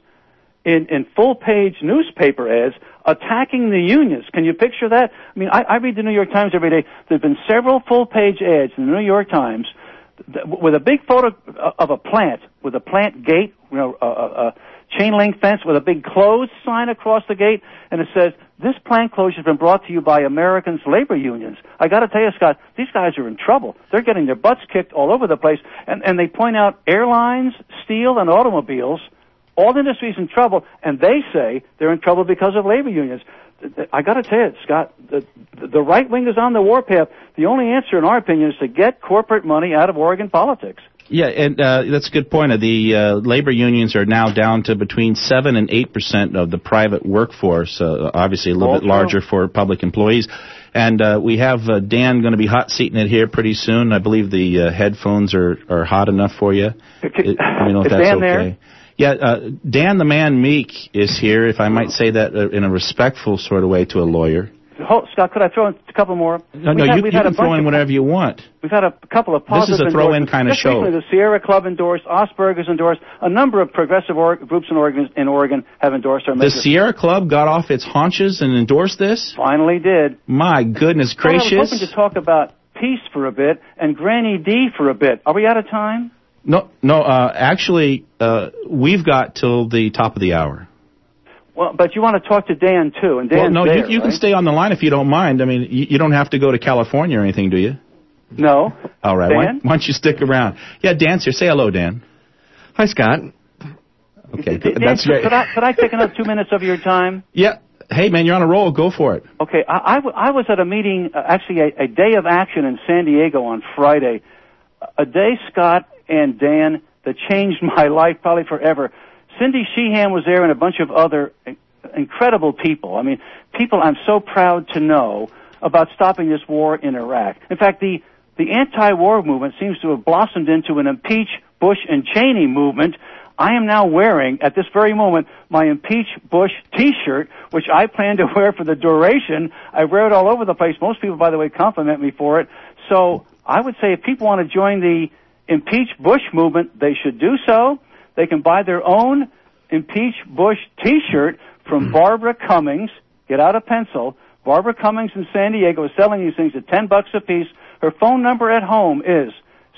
in full-page newspaper ads attacking the unions. Can you picture that? I mean, I read the New York Times every day. There's been several full-page ads in the New York Times with a big photo of a plant, with a plant gate, chain link fence with a big closed sign across the gate, and it says, "This plant closure has been brought to you by Americans' labor unions." I got to tell you, Scott, these guys are in trouble. They're getting their butts kicked all over the place, and they point out airlines, steel, and automobiles. All industries in trouble, and they say they're in trouble because of labor unions. I got to tell you, Scott, the right wing is on the warpath. The only answer, in our opinion, is to get corporate money out of Oregon politics. Yeah, and that's a good point. The labor unions are now down to between 7 and 8% of the private workforce, obviously a little bit larger for public employees. And we have Dan going to be hot seating it here pretty soon. I believe the headphones are hot enough for you. Let me know if that's Dan okay. There? Yeah, Dan the Man Meek is here, if I might say that in a respectful sort of way to a lawyer. Scott, could I throw in a couple more? No, you can throw in whatever you want. We've had a couple of positive. This is a throw-in kind of show. The Sierra Club endorsed, Asperger's endorsed, a number of progressive groups in Oregon have endorsed our measure. The Sierra Club got off its haunches and endorsed this? Finally did. My goodness gracious. I was hoping to talk about peace for a bit and Granny D for a bit. Are we out of time? No. Actually, we've got till the top of the hour. Well, but you want to talk to Dan, too, and Dan's there, you can stay on the line if you don't mind. I mean, you don't have to go to California or anything, do you? No. All right. Dan? Why don't you stick around? Yeah, Dan's here. Say hello, Dan. Hi, Scott. Okay, Dan, that's great. Could I take another 2 minutes of your time? Yeah. Hey, man, you're on a roll. Go for it. Okay. I was at a meeting, actually a day of action in San Diego on Friday. A day, Scott and Dan, that changed my life probably forever. Cindy Sheehan was there and a bunch of other incredible people. I mean, people I'm so proud to know about stopping this war in Iraq. In fact, the anti-war movement seems to have blossomed into an impeach Bush and Cheney movement. I am now wearing, at this very moment, my Impeach Bush T-shirt, which I plan to wear for the duration. I wear it all over the place. Most people, by the way, compliment me for it. So I would say if people want to join the Impeach Bush movement, they should do so. They can buy their own Impeach Bush T-shirt from Barbara Cummings. Get out a pencil. Barbara Cummings in San Diego is selling these things at $10 a piece. Her phone number at home is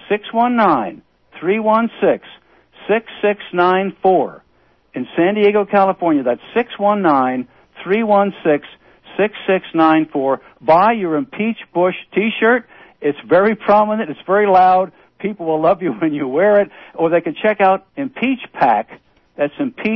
619-316-6694. In San Diego, California, that's 619-316-6694. Buy your Impeach Bush T-shirt. It's very prominent. It's very loud. People will love you when you wear it. Or they can check out Impeach Pack. That's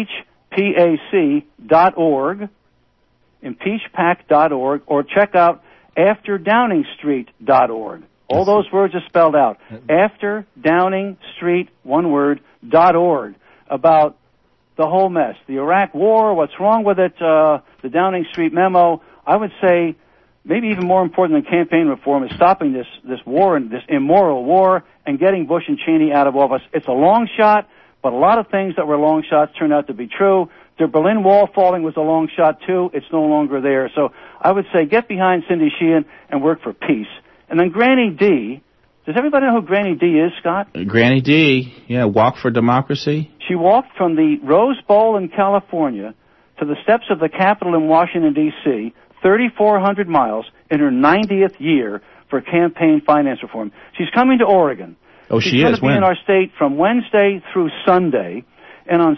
impeachpac.org, impeachpac.org, or check out afterdowningstreet.org. All those words are spelled out. Afterdowningstreet, one word, .org, about the whole mess. The Iraq War, what's wrong with it, the Downing Street memo. I would say maybe even more important than campaign reform is stopping this war, and this immoral war, and getting Bush and Cheney out of office. It's a long shot, but a lot of things that were long shots turned out to be true. The Berlin Wall falling was a long shot, too. It's no longer there. So I would say get behind Cindy Sheehan and work for peace. And then Granny D. Does everybody know who Granny D is, Scott? Granny D, yeah, Walk for Democracy. She walked from the Rose Bowl in California to the steps of the Capitol in Washington, D.C., 3,400 miles in her 90th year for campaign finance reform. She's coming to Oregon. Oh, She's she going is. to be in our state from Wednesday through Sunday. And on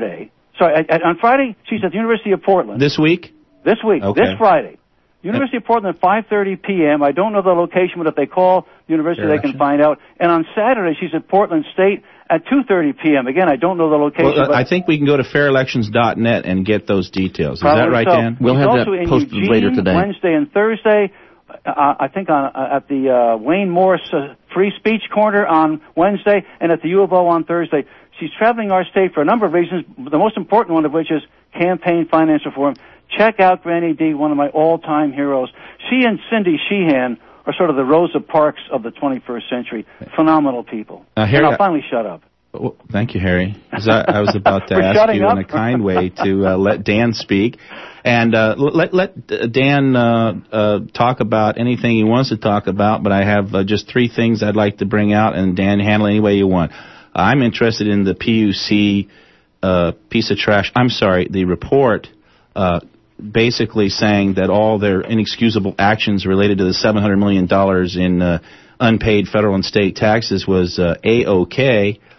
Friday, she's at the University of Portland. This week? This week. Okay. This Friday. University of Portland at 5:30 p.m. I don't know the location, but if they call the university, they can find out. And on Saturday, she's at Portland State at 2:30 p.m. Again, I don't know the location. Well, I think we can go to fairelections.net and get those details. Is Probably that right, so. Dan? We'll have that posted Eugene, later today. Wednesday and Thursday. I think at the Wayne Morris Free Speech Corner on Wednesday, and at the U of O on Thursday. She's traveling our state for a number of reasons, the most important one of which is campaign finance reform. Check out Granny D, one of my all-time heroes. She and Cindy Sheehan are sort of the Rosa Parks of the 21st century. Phenomenal people. Harry, and I'll finally shut up. Well, thank you, Harry. I was about to We're ask shutting you up. in a kind way to let Dan speak. And let Dan talk about anything he wants to talk about, but I have just three things I'd like to bring out, and Dan, handle any way you want. I'm interested in the PUC piece of trash. I'm sorry, the report basically saying that all their inexcusable actions related to the $700 million in unpaid federal and state taxes was A-OK.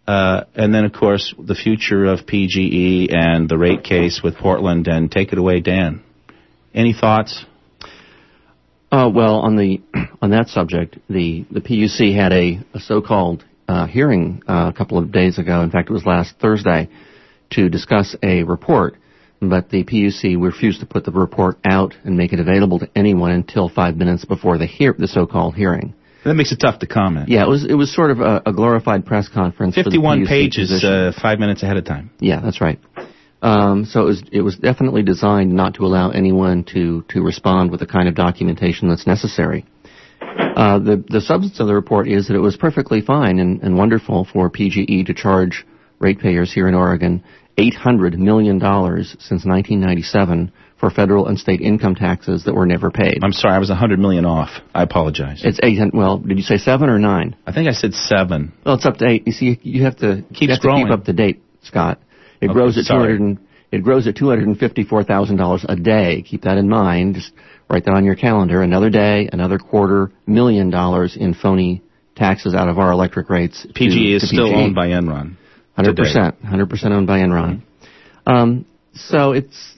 And then, of course, the future of PGE and the rate case with Portland. And take it away, Dan. Any thoughts? Well, on that subject, the PUC had a so-called hearing a couple of days ago. In fact, it was last Thursday, to discuss a report. But the PUC refused to put the report out and make it available to anyone until 5 minutes before the so-called hearing. That makes it tough to comment. Yeah, it was sort of a glorified press conference. 51 for the PUC pages, position. 5 minutes ahead of time. Yeah, that's right. So it was definitely designed not to allow anyone to respond with the kind of documentation that's necessary. The substance of the report is that it was perfectly fine and wonderful for PGE to charge ratepayers here in Oregon $800 million since 1997 for federal and state income taxes that were never paid. I'm sorry, I was $100 million off. I apologize. It's 800. Well, did you say 7 or 9? I think I said 7. Well, it's up to 8. You see, you have to keep up to date, Scott. It grows at $254,000 a day. Keep that in mind. Just write that on your calendar. Another day, another $250,000 in phony taxes out of our electric rates. PGE is still owned by Enron. 100% owned by Enron. So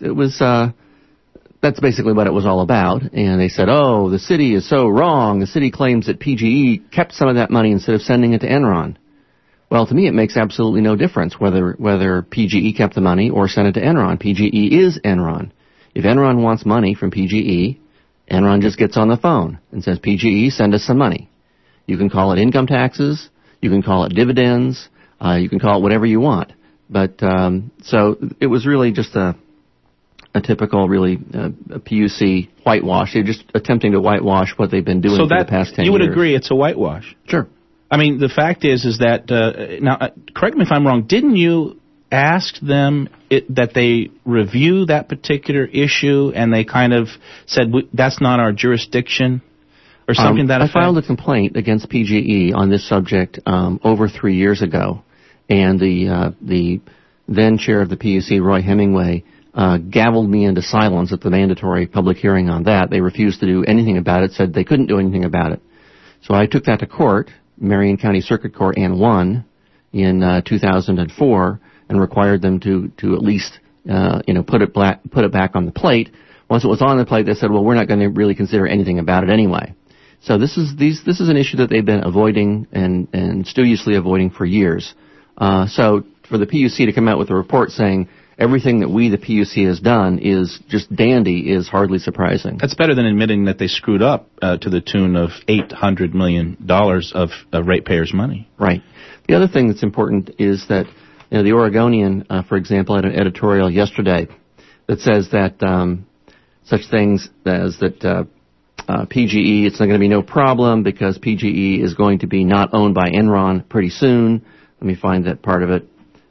that's basically what it was all about. And they said, oh, the city is so wrong. The city claims that PGE kept some of that money instead of sending it to Enron. Well, to me, it makes absolutely no difference whether PGE kept the money or sent it to Enron. PGE is Enron. If Enron wants money from PGE, Enron just gets on the phone and says, PGE, send us some money. You can call it income taxes. You can call it dividends. You can call it whatever you want. But so it was really just a typical, really, a PUC whitewash. They're just attempting to whitewash what they've been doing for the past 10 years. You would agree it's a whitewash? Sure. I mean, the fact is that, now, correct me if I'm wrong, didn't you ask them that they review that particular issue and they kind of said, that's not our jurisdiction? Or something that effect? I filed a complaint against PGE on this subject over 3 years ago. And the then chair of the PUC, Roy Hemingway, gavelled me into silence at the mandatory public hearing on that. They refused to do anything about it, said they couldn't do anything about it. So I took that to court, Marion County Circuit Court, and won in 2004, and required them to at least put it back on the plate. Once it was on the plate, they said, well, we're not going to really consider anything about it anyway. So this is an issue that they've been avoiding and studiously avoiding for years. So for the PUC to come out with a report saying everything that the PUC has done is just dandy is hardly surprising. That's better than admitting that they screwed up to the tune of $800 million of ratepayers' money. Right. The other thing that's important is that the Oregonian, for example, had an editorial yesterday that says that such things as that PGE, it's not going to be no problem because PGE is going to be not owned by Enron pretty soon. Let me find that part of it.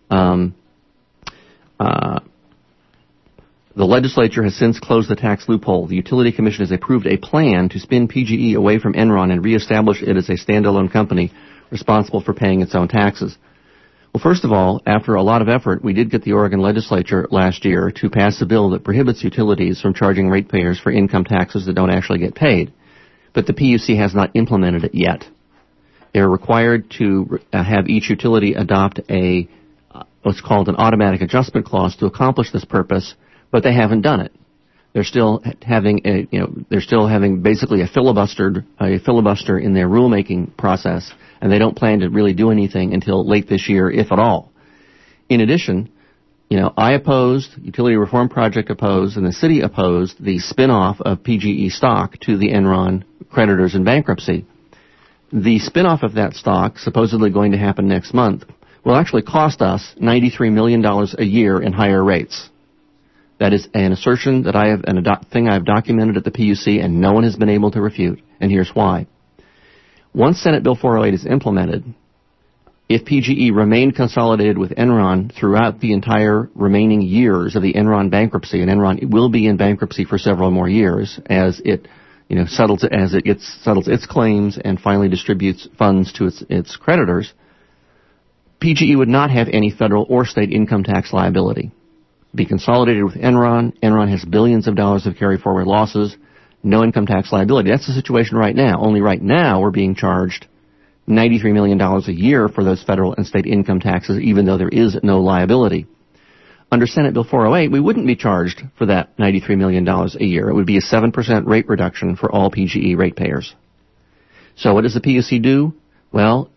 The legislature has since closed the tax loophole. The Utility Commission has approved a plan to spin PGE away from Enron and reestablish it as a standalone company responsible for paying its own taxes. Well, first of all, after a lot of effort, we did get the Oregon legislature last year to pass a bill that prohibits utilities from charging ratepayers for income taxes that don't actually get paid. But the PUC has not implemented it yet. They're required to have each utility adopt what's called an automatic adjustment clause to accomplish this purpose, but they haven't done it. They're still having basically a filibuster in their rulemaking process, and they don't plan to really do anything until late this year, if at all. In addition, I opposed, Utility Reform Project opposed, and the city opposed the spin-off of PGE stock to the Enron creditors in bankruptcy. The spin-off of that stock, supposedly going to happen next month, will actually cost us $93 million a year in higher rates. That is an assertion that I have, and a thing I have documented at the PUC, and no one has been able to refute. And here's why. Once Senate Bill 408 is implemented, if PGE remained consolidated with Enron throughout the entire remaining years of the Enron bankruptcy, and Enron will be in bankruptcy for several more years as it settles its claims and finally distributes funds to its creditors, PGE would not have any federal or state income tax liability. Be consolidated with Enron. Enron has billions of dollars of carry-forward losses, no income tax liability. That's the situation right now. Only right now we're being charged $93 million a year for those federal and state income taxes, even though there is no liability. Under Senate Bill 408, we wouldn't be charged for that $93 million a year. It would be a 7% rate reduction for all PGE ratepayers. So what does the PUC do? Well,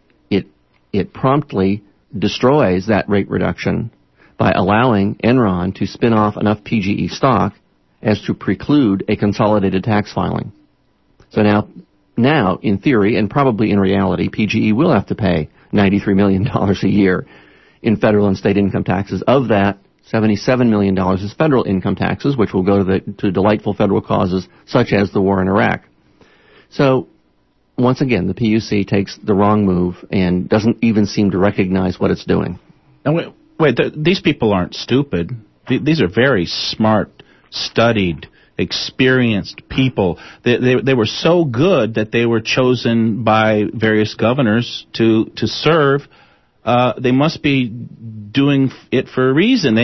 it promptly destroys that rate reduction by allowing Enron to spin off enough PGE stock as to preclude a consolidated tax filing. So now, in theory, and probably in reality, PGE will have to pay $93 million a year in federal and state income taxes. Of that, $77 million is federal income taxes, which will go to delightful federal causes such as the war in Iraq. So, once again, the PUC takes the wrong move and doesn't even seem to recognize what it's doing. Now, wait, these people aren't stupid. These are very smart, studied, experienced people. They were so good that they were chosen by various governors to serve. They must be doing it for a reason.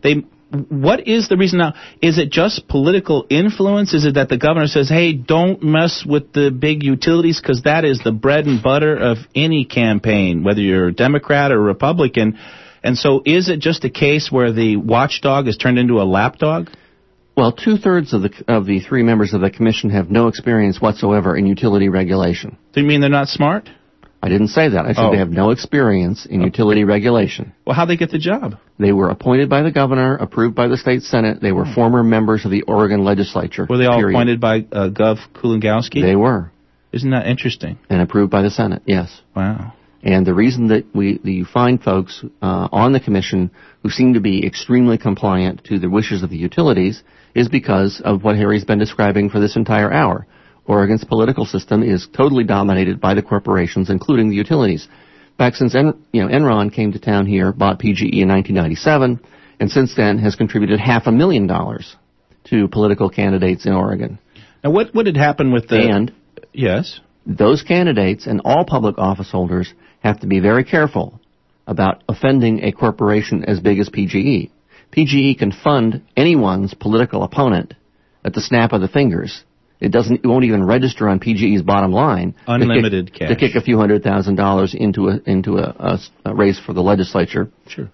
What is the reason now? Is it just political influence? Is it that the governor says, hey, don't mess with the big utilities because that is the bread and butter of any campaign, whether you're a Democrat or Republican? And so is it just a case where the watchdog is turned into a lapdog? Well, 2/3 of the three members of the commission have no experience whatsoever in utility regulation. Do you mean they're not smart? I didn't say that. I said they have no experience in utility regulation. Well, how'd they get the job? They were appointed by the governor, approved by the state senate. They were former members of the Oregon legislature. Were they all appointed by Gov. Kulongoski? They were. Isn't that interesting? And approved by the Senate, yes. Wow. And the reason that you find folks on the commission who seem to be extremely compliant to the wishes of the utilities is because of what Harry's been describing for this entire hour. Oregon's political system is totally dominated by the corporations, including the utilities. Back since Enron came to town here, bought PGE in 1997, and since then has contributed $500,000 to political candidates in Oregon. Now, what had happened with the... And yes, those candidates and all public office holders have to be very careful about offending a corporation as big as PGE. PGE can fund anyone's political opponent at the snap of the fingers. It won't even register on PGE's bottom line. Unlimited cash. To kick a few $100,000 into a race for the legislature. Sure.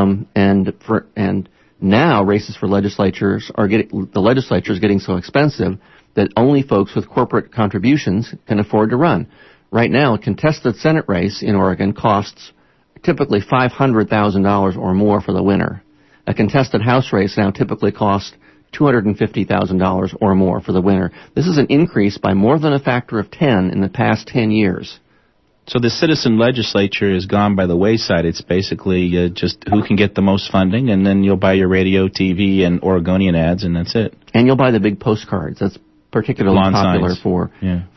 And now races for legislatures the legislature is getting so expensive that only folks with corporate contributions can afford to run. Right now, a contested Senate race in Oregon costs typically $500,000 or more for the winner. A contested House race now typically costs $250,000 or more for the winner. This is an increase by more than a factor of 10 in the past 10 years. So the citizen legislature is gone by the wayside. It's basically just who can get the most funding, and then you'll buy your radio, TV, and Oregonian ads, and that's it. And you'll buy the big postcards. That's particularly popular for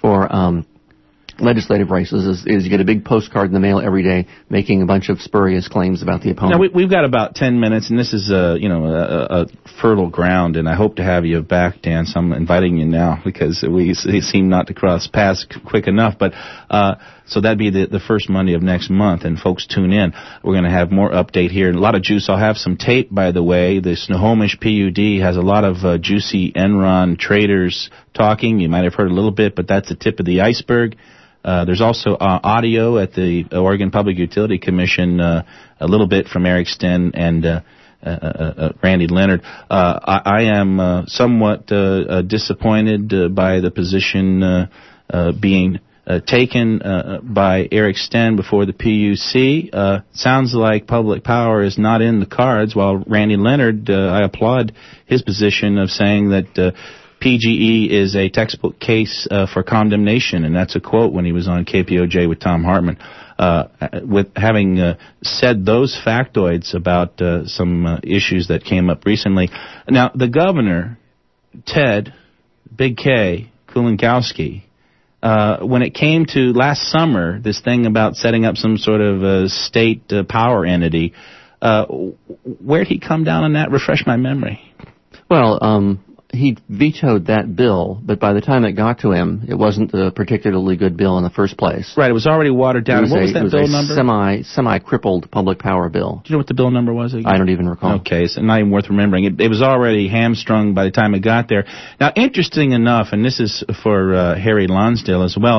legislative races is you get a big postcard in the mail every day making a bunch of spurious claims about the opponent. Now, we've got about 10 minutes, and this is a fertile ground, and I hope to have you back, Dan, so I'm inviting you now because we seem not to cross paths quick enough. But so that'd be the first Monday of next month, and folks tune in. We're going to have more update here. A lot of juice. I'll have some tape, by the way. The Snohomish PUD has a lot of juicy Enron traders talking. You might have heard a little bit, but that's the tip of the iceberg. There's also audio at the Oregon Public Utility Commission, a little bit from Eric Sten and Randy Leonard. I am somewhat disappointed by the position being taken by Eric Sten before the PUC. Sounds like public power is not in the cards, while Randy Leonard, I applaud his position of saying that PGE is a textbook case for condemnation, and that's a quote when he was on KPOJ with Tom Hartman. With having said those factoids about some issues that came up recently. Now, the governor, Ted, Big K, Kulongoski, when it came to last summer, this thing about setting up some sort of state power entity, where'd he come down on that? Refresh my memory. Well, he vetoed that bill, but by the time it got to him, it wasn't a particularly good bill in the first place. Right, it was already watered down. What was that bill number? It was a semi-crippled public power bill. Do you know what the bill number was again? I don't even recall. Okay, so not even worth remembering. It was already hamstrung by the time it got there. Now, interesting enough, and this is for Harry Lonsdale as well,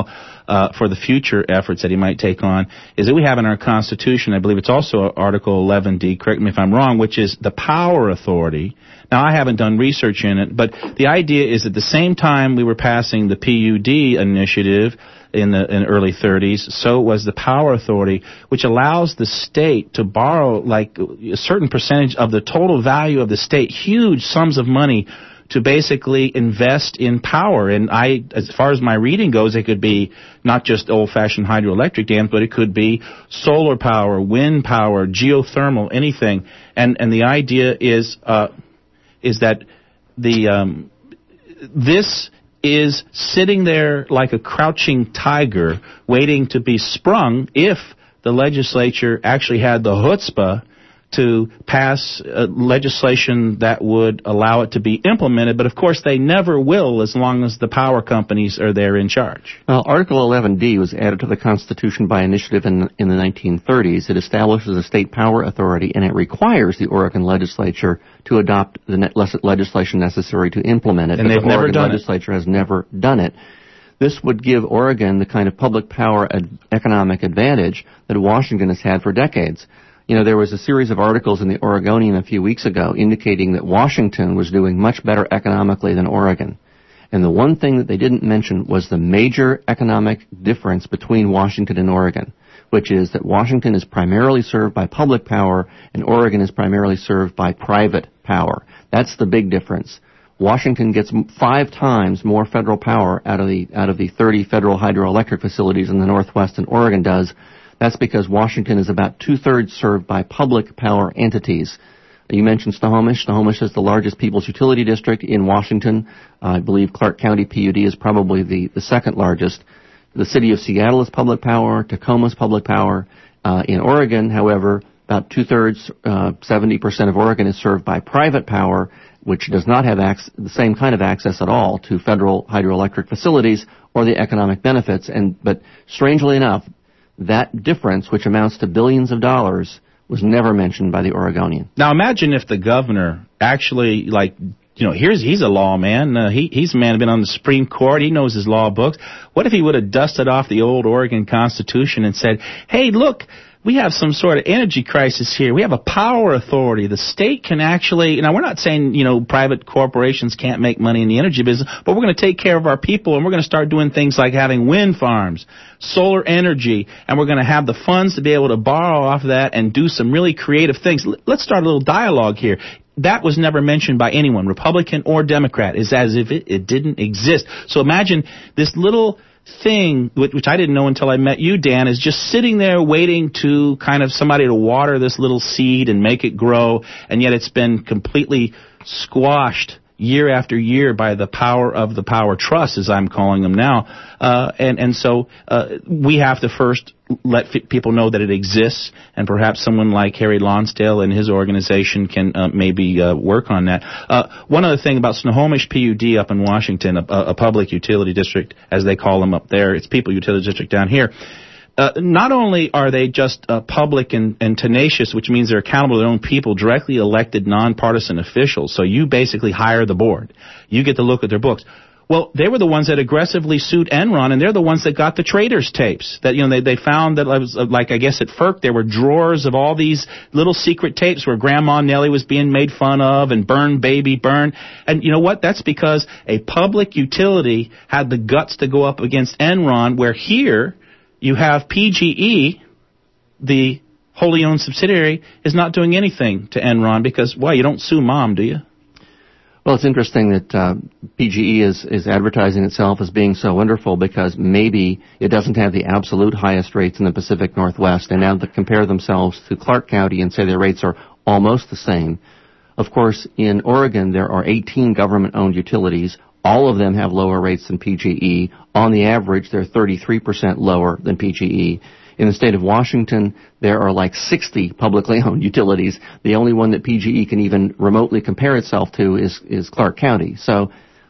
for the future efforts that he might take on, is that we have in our Constitution, I believe it's also Article 11D, correct me if I'm wrong, which is the power authority. Now, I haven't done research in it, but the idea is at the same time we were passing the PUD initiative in the early 30s, so was the power authority, which allows the state to borrow like a certain percentage of the total value of the state, huge sums of money, to basically invest in power. And as far as my reading goes, it could be not just old-fashioned hydroelectric dams, but it could be solar power, wind power, geothermal, anything. And the idea is that this is sitting there like a crouching tiger waiting to be sprung if the legislature actually had the chutzpah to pass legislation that would allow it to be implemented. But, of course, they never will as long as the power companies are there in charge. Well, Article 11D was added to the Constitution by initiative in the 1930s. It establishes a state power authority, and it requires the Oregon legislature to adopt the legislation necessary to implement it. And they've never done it. The legislature has never done it. This would give Oregon the kind of public power economic advantage that Washington has had for decades. You know, there was a series of articles in the Oregonian a few weeks ago indicating that Washington was doing much better economically than Oregon. And the one thing that they didn't mention was the major economic difference between Washington and Oregon, which is that Washington is primarily served by public power and Oregon is primarily served by private power. That's the big difference. Washington gets 5 times more federal power out of the 30 federal hydroelectric facilities in the Northwest than Oregon does. That's because Washington is about 2/3 served by public power entities. You mentioned Snohomish. Snohomish is the largest people's utility district in Washington. I believe Clark County PUD is probably the second largest. The city of Seattle is public power. Tacoma's public power. In Oregon, however, about 2/3, 70% of Oregon is served by private power, which does not have the same kind of access at all to federal hydroelectric facilities or the economic benefits. But strangely enough, that difference, which amounts to billions of dollars, was never mentioned by the Oregonian. Now imagine if the governor actually, he's a lawman. He's a man who's been on the Supreme Court. He knows his law books. What if he would have dusted off the old Oregon Constitution and said, hey, look, we have some sort of energy crisis here. We have a power authority. The state can actually, now we're not saying, private corporations can't make money in the energy business, but we're going to take care of our people and we're going to start doing things like having wind farms, solar energy, and we're going to have the funds to be able to borrow off of that and do some really creative things. Let's start a little dialogue here. That was never mentioned by anyone, Republican or Democrat. It's as if it didn't exist. So imagine this little thing, which I didn't know until I met you, Dan, is just sitting there waiting to kind of somebody to water this little seed and make it grow, and yet it's been completely squashed year after year by the power of the power trust, as I'm calling them now. So we have to first let people know that it exists, and perhaps someone like Harry Lonsdale and his organization can maybe work on that. One other thing about Snohomish PUD up in Washington, a public utility district, as they call them up there. It's people utility district down here. Not only are they just public and tenacious, which means they're accountable to their own people, directly elected nonpartisan officials. So you basically hire the board. You get to look at their books. Well, they were the ones that aggressively sued Enron, and they're the ones that got the traders tapes. That they found that, I guess at FERC, there were drawers of all these little secret tapes where Grandma Nellie was being made fun of and burn, baby, burn. And you know what? That's because a public utility had the guts to go up against Enron, where here you have PGE, the wholly owned subsidiary, is not doing anything to Enron because, you don't sue Mom, do you? Well, it's interesting that PGE is advertising itself as being so wonderful because maybe it doesn't have the absolute highest rates in the Pacific Northwest, and now they compare themselves to Clark County and say their rates are almost the same. Of course, in Oregon, there are 18 government-owned utilities. All of them have lower rates than PGE. On the average, they're 33% lower than PGE. In the state of Washington, there are like 60 publicly owned utilities. The only one that PGE can even remotely compare itself to is Clark County. So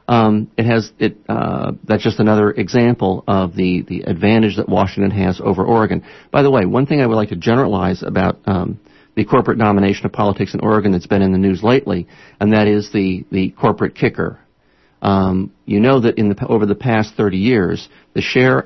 that's just another example of the advantage that Washington has over Oregon. By the way, one thing I would like to generalize about the corporate domination of politics in Oregon that's been in the news lately, and that is the corporate kicker. You know that over the past 30 years, the share of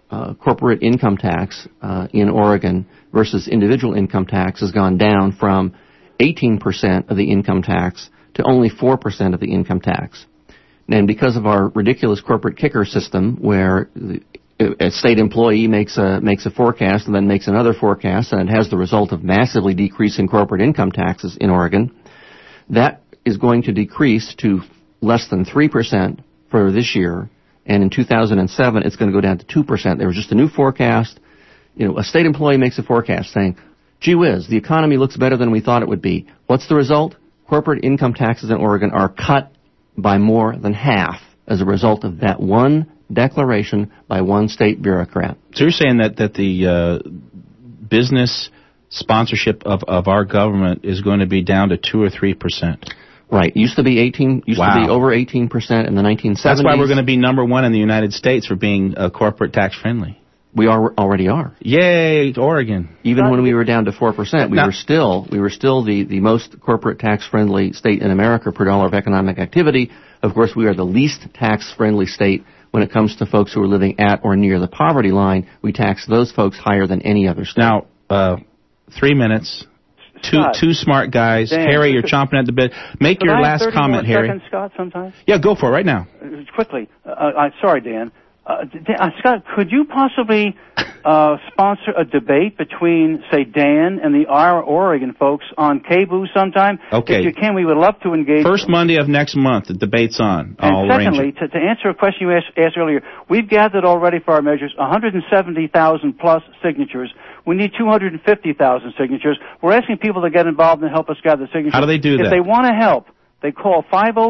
corporate income tax in Oregon versus individual income tax has gone down from 18% of the income tax to only 4% of the income tax. And because of our ridiculous corporate kicker system, where a state employee makes a forecast and then makes another forecast, and it has the result of massively decreasing corporate income taxes in Oregon, that is going to decrease to less than 3% for this year, and in 2007 it's going to go down to 2%. There was just a new forecast. A state employee makes a forecast saying, gee whiz, the economy looks better than we thought it would be. What's the result? Corporate income taxes in Oregon are cut by more than half as a result of that one declaration by one state bureaucrat. So you're saying that the business sponsorship of our government is going to be down to 2 or 3%? Right. Used to be over 18% in the 1970s. That's why we're going to be number one in the United States for being corporate tax friendly. We already are. Yay, Oregon. Even when we were down to 4%, we were still the most corporate tax-friendly state in America per dollar of economic activity. Of course, we are the least tax-friendly state when it comes to folks who are living at or near the poverty line. We tax those folks higher than any other state. Now, 3 minutes. Two smart guys. Dan, Harry, you're chomping at the bit. Make your last comment, Harry. Seconds, Scott, sometimes? Yeah, go for it right now. Quickly. Sorry, Dan. Scott, could you possibly sponsor a debate between, say, Dan and the Oregon folks on KBOO sometime? Okay. If you can, we would love to engage. First Monday of next month, the debate's on. And secondly, to answer a question you asked earlier, we've gathered already for our measures 170,000 plus signatures. We need 250,000 signatures. We're asking people to get involved and help us gather signatures. How do they do that? If they want to help, they call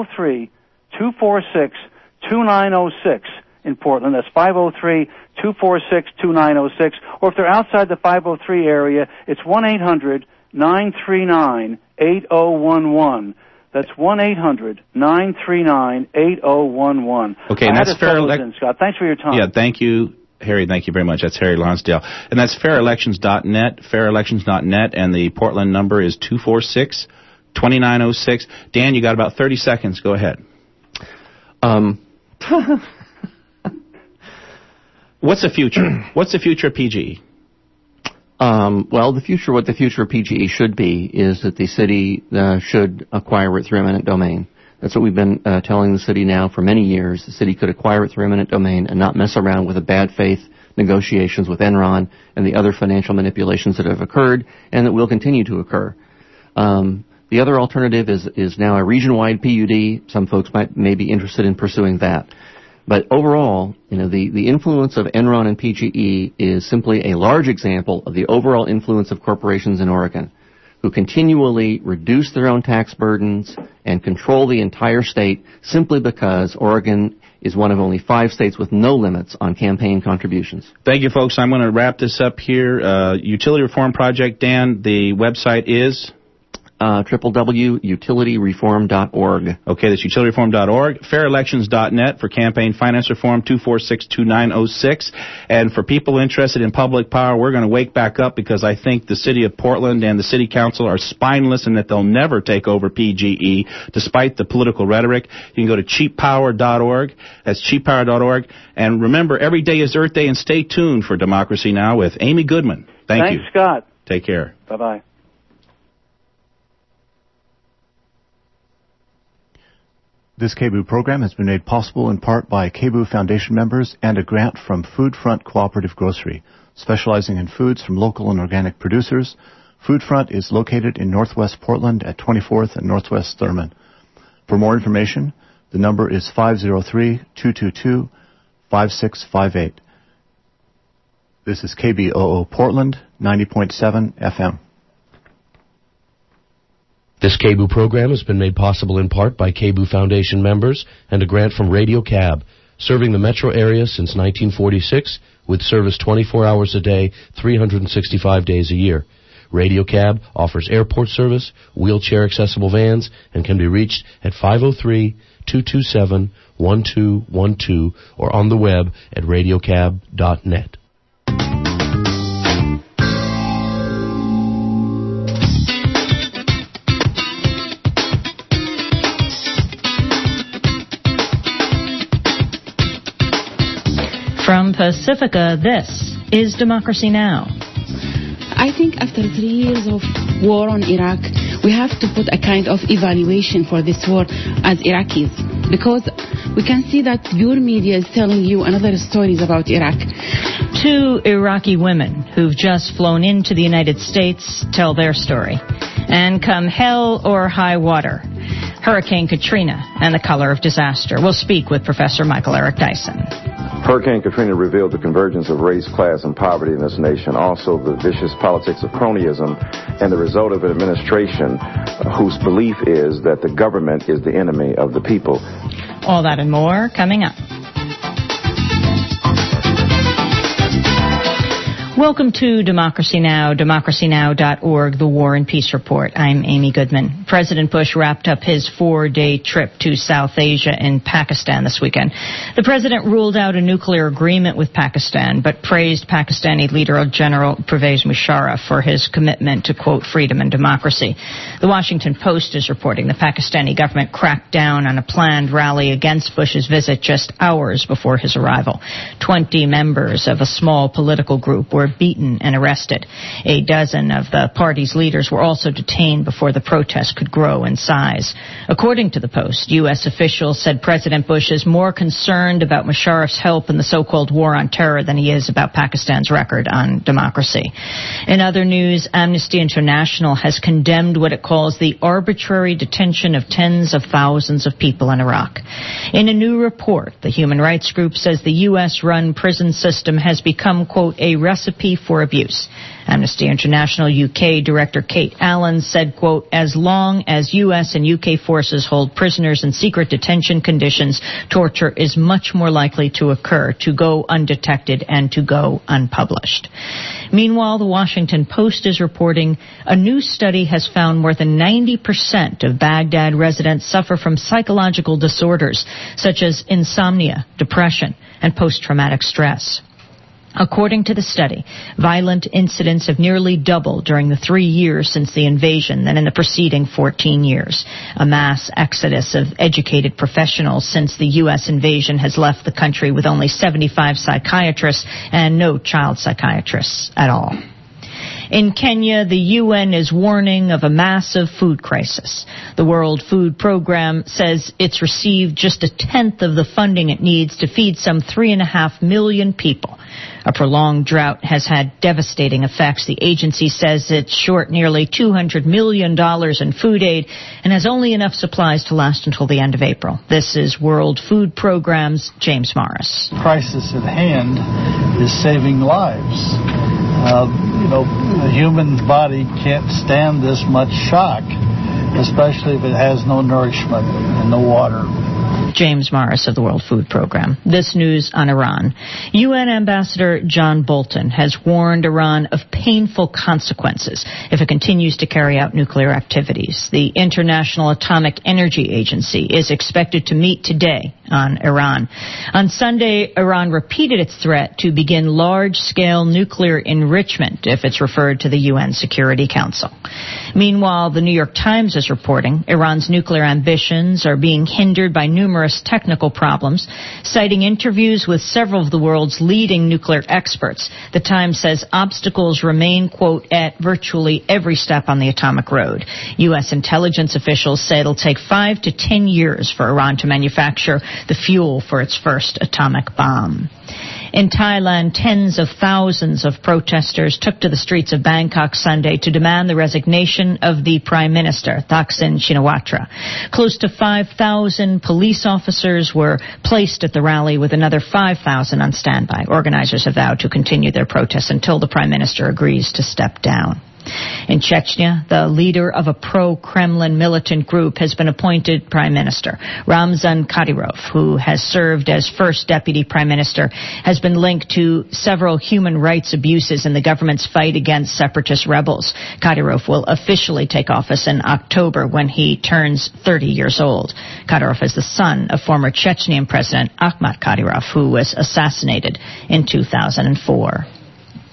503-246-2906. In Portland. That's 503-246-2906. Or if they're outside the 503 area, it's 1-800-939-8011. That's 1-800-939-8011. Okay, and that's fair. Scott, thanks for your time. Yeah, thank you, Harry. Thank you very much. That's Harry Lonsdale. And that's fairelections.net, fairelections.net, and the Portland number is 246-2906. Dan, you got about 30 seconds. Go ahead. What's the future? What's the future of PGE? Well, what the future of PGE should be is that the city should acquire it through eminent domain. That's what we've been telling the city now for many years. The city could acquire it through eminent domain and not mess around with the bad faith negotiations with Enron and the other financial manipulations that have occurred and that will continue to occur. The other alternative is now a region-wide PUD. Some folks may be interested in pursuing that. But overall, the influence of Enron and PGE is simply a large example of the overall influence of corporations in Oregon, who continually reduce their own tax burdens and control the entire state simply because Oregon is one of only 5 states with no limits on campaign contributions. Thank you, folks. I'm going to wrap this up here. Utility Reform Project, Dan, the website is? www.utilityreform.org. Okay, that's utilityreform.org. Fairelections.net for campaign finance reform, 246-2906. And for people interested in public power, we're going to wake back up because I think the city of Portland and the city council are spineless and that they'll never take over PGE despite the political rhetoric. You can go to cheappower.org. That's cheappower.org. And remember, every day is Earth Day, and stay tuned for Democracy Now! With Amy Goodman. Thanks, you. Scott. Take care. Bye-bye. This KBOO program has been made possible in part by KBOO Foundation members and a grant from Food Front Cooperative Grocery, specializing in foods from local and organic producers. Food Front is located in Northwest Portland at 24th and Northwest Thurman. For more information, the number is 503-222-5658. This is KBOO Portland, 90.7 FM. This KBOO program has been made possible in part by KBOO Foundation members and a grant from Radio Cab, serving the metro area since 1946 with service 24 hours a day, 365 days a year. Radio Cab offers airport service, wheelchair-accessible vans, and can be reached at 503-227-1212 or on the web at radiocab.net. From Pacifica, this is Democracy Now! I think after 3 years of war on Iraq, we have to put a kind of evaluation for this war as Iraqis, because we can see that your media is telling you another stories about Iraq. 2 Iraqi women who've just flown into the United States tell their story. And come hell or high water, Hurricane Katrina and the color of disaster. We'll speak with Professor Michael Eric Dyson. Hurricane Katrina revealed the convergence of race, class, and poverty in this nation, also the vicious politics of cronyism, and the result of an administration whose belief is that the government is the enemy of the people. All that and more coming up. Welcome to Democracy Now!, democracynow.org, the War and Peace Report. I'm Amy Goodman. President Bush wrapped up his 4-day trip to South Asia and Pakistan this weekend. The president ruled out a nuclear agreement with Pakistan, but praised Pakistani leader General Pervez Musharraf for his commitment to, quote, freedom and democracy. The Washington Post is reporting the Pakistani government cracked down on a planned rally against Bush's visit just hours before his arrival. 20 members of a small political group were beaten and arrested. A dozen of the party's leaders were also detained before the protest could grow in size. According to the Post, U.S. officials said President Bush is more concerned about Musharraf's help in the so-called war on terror than he is about Pakistan's record on democracy. In other news, Amnesty International has condemned what it calls the arbitrary detention of tens of thousands of people in Iraq. In a new report, the human rights group says the U.S.-run prison system has become, quote, a recipe for abuse. Amnesty International UK Director Kate Allen said, quote, as long as U.S. and UK forces hold prisoners in secret detention conditions, torture is much more likely to occur, to go undetected, and to go unpublished. Meanwhile, the Washington Post is reporting a new study has found more than 90% of Baghdad residents suffer from psychological disorders such as insomnia, depression, and post-traumatic stress. According to the study, violent incidents have nearly doubled during the 3 years since the invasion than in the preceding 14 years. A mass exodus of educated professionals since the U.S. invasion has left the country with only 75 psychiatrists and no child psychiatrists at all. In Kenya, the UN is warning of a massive food crisis. The World Food Program says it's received just a tenth of the funding it needs to feed some 3.5 million people. A prolonged drought has had devastating effects. The agency says it's short nearly $200 million in food aid and has only enough supplies to last until the end of April. This is World Food Program's James Morris. The crisis at hand is saving lives. The human body can't stand this much shock, especially if it has no nourishment and no water. James Morris of the World Food Program. This news on Iran. UN Ambassador John Bolton has warned Iran of painful consequences if it continues to carry out nuclear activities. The International Atomic Energy Agency is expected to meet today on Iran. On Sunday, Iran repeated its threat to begin large-scale nuclear enrichment if it's referred to the UN Security Council. Meanwhile, the New York Times is reporting Iran's nuclear ambitions are being hindered by numerous technical problems. Citing interviews with several of the world's leading nuclear experts, the Times says obstacles remain, quote, at virtually every step on the atomic road. U.S. intelligence officials say it'll take 5 to 10 years for Iran to manufacture the fuel for its first atomic bomb. In Thailand, tens of thousands of protesters took to the streets of Bangkok Sunday to demand the resignation of the Prime Minister, Thaksin Shinawatra. Close to 5,000 police officers were placed at the rally with another 5,000 on standby. Organizers have vowed to continue their protests until the Prime Minister agrees to step down. In Chechnya, the leader of a pro-Kremlin militant group has been appointed prime minister. Ramzan Kadyrov, who has served as first deputy prime minister, has been linked to several human rights abuses in the government's fight against separatist rebels. Kadyrov will officially take office in October when he turns 30 years old. Kadyrov is the son of former Chechnyan President Akhmat Kadyrov, who was assassinated in 2004.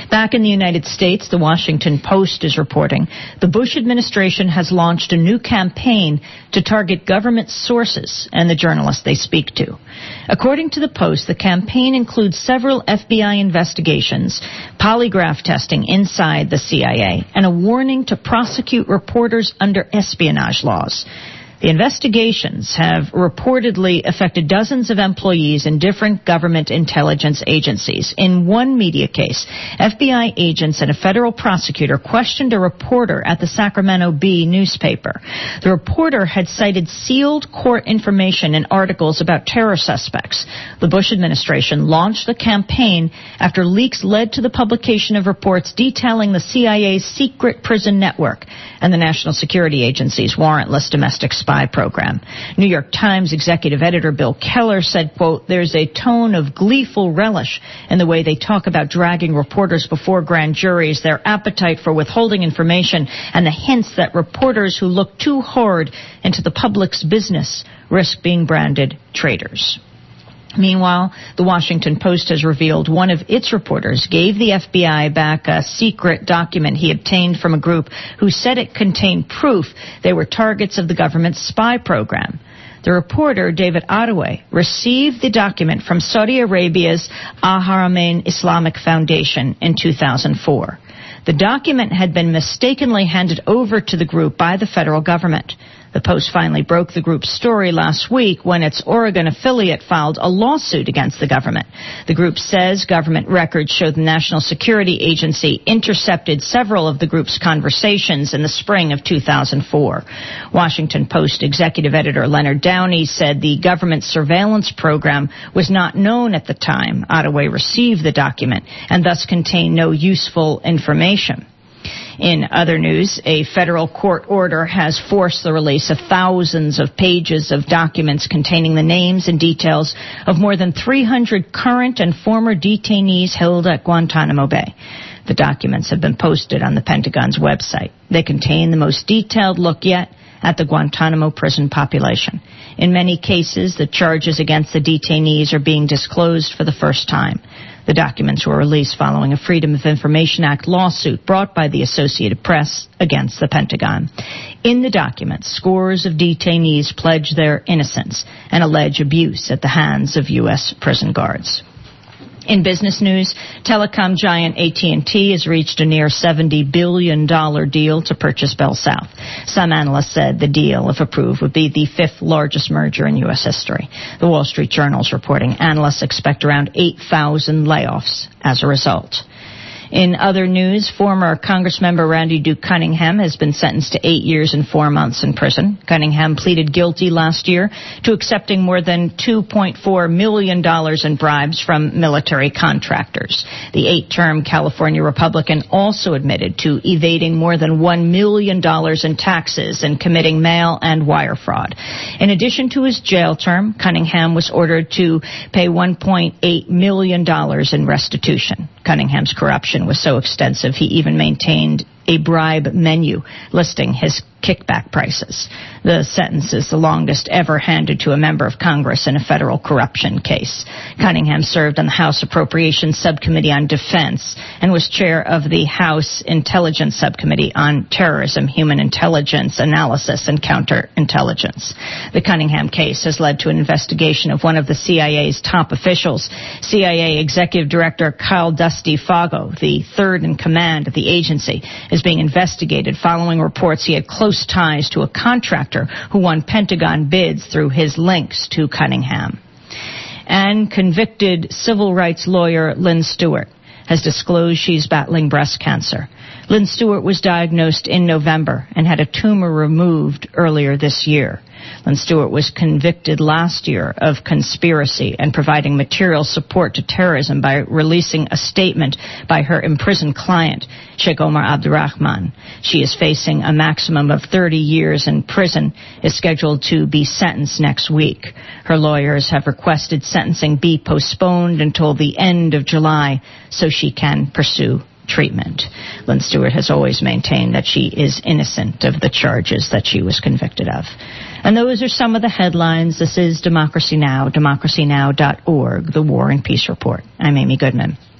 Back in the United States, the Washington Post is reporting the Bush administration has launched a new campaign to target government sources and the journalists they speak to. According to the Post, the campaign includes several FBI investigations, polygraph testing inside the CIA, and a warning to prosecute reporters under espionage laws. The investigations have reportedly affected dozens of employees in different government intelligence agencies. In one media case, FBI agents and a federal prosecutor questioned a reporter at the Sacramento Bee newspaper. The reporter had cited sealed court information in articles about terror suspects. The Bush administration launched the campaign after leaks led to the publication of reports detailing the CIA's secret prison network and the National Security Agency's warrantless domestic spy program. New York Times executive editor Bill Keller said, quote, "There's a tone of gleeful relish in the way they talk about dragging reporters before grand juries, their appetite for withholding information, and the hints that reporters who look too hard into the public's business risk being branded traitors." Meanwhile, the Washington Post has revealed one of its reporters gave the FBI back a secret document he obtained from a group who said it contained proof they were targets of the government's spy program. The reporter, David Ottaway, received the document from Saudi Arabia's Al-Haramain Islamic Foundation in 2004. The document had been mistakenly handed over to the group by the federal government. The Post finally broke the group's story last week when its Oregon affiliate filed a lawsuit against the government. The group says government records show the National Security Agency intercepted several of the group's conversations in the spring of 2004. Washington Post executive editor Leonard Downey said the government surveillance program was not known at the time Ottaway received the document and thus contained no useful information. In other news, a federal court order has forced the release of thousands of pages of documents containing the names and details of more than 300 current and former detainees held at Guantanamo Bay. The documents have been posted on the Pentagon's website. They contain the most detailed look yet at the Guantanamo prison population. In many cases, the charges against the detainees are being disclosed for the first time. The documents were released following a Freedom of Information Act lawsuit brought by the Associated Press against the Pentagon. In the documents, scores of detainees pledge their innocence and allege abuse at the hands of U.S. prison guards. In business news, telecom giant AT&T has reached a near $70 billion deal to purchase Bell South. Some analysts said the deal, if approved, would be the fifth largest merger in U.S. history. The Wall Street Journal is reporting analysts expect around 8,000 layoffs as a result. In other news, former Congressmember Randy Duke Cunningham has been sentenced to 8 years and 4 months in prison. Cunningham pleaded guilty last year to accepting more than $2.4 million in bribes from military contractors. The 8-term California Republican also admitted to evading more than $1 million in taxes and committing mail and wire fraud. In addition to his jail term, Cunningham was ordered to pay $1.8 million in restitution. Cunningham's corruption was so extensive he even maintained a bribe menu listing his kickback prices. The sentence is the longest ever handed to a member of Congress in a federal corruption case. Cunningham served on the House Appropriations Subcommittee on Defense and was chair of the House Intelligence Subcommittee on Terrorism, Human Intelligence Analysis, and Counterintelligence. The Cunningham case has led to an investigation of one of the CIA's top officials. CIA Executive Director Kyle Dusty Fago, the third in command of the agency, is being investigated following reports he had close ties to a contractor who won Pentagon bids through his links to Cunningham. And convicted civil rights lawyer Lynn Stewart has disclosed she's battling breast cancer. Lynn Stewart was diagnosed in November and had a tumor removed earlier this year. Lynn Stewart was convicted last year of conspiracy and providing material support to terrorism by releasing a statement by her imprisoned client, Sheikh Omar Abdurrahman. She is facing a maximum of 30 years in prison, is scheduled to be sentenced next week. Her lawyers have requested sentencing be postponed until the end of July so she can pursue treatment. Lynn Stewart has always maintained that she is innocent of the charges that she was convicted of. And those are some of the headlines. This is Democracy Now!, democracynow.org, the War and Peace Report. I'm Amy Goodman.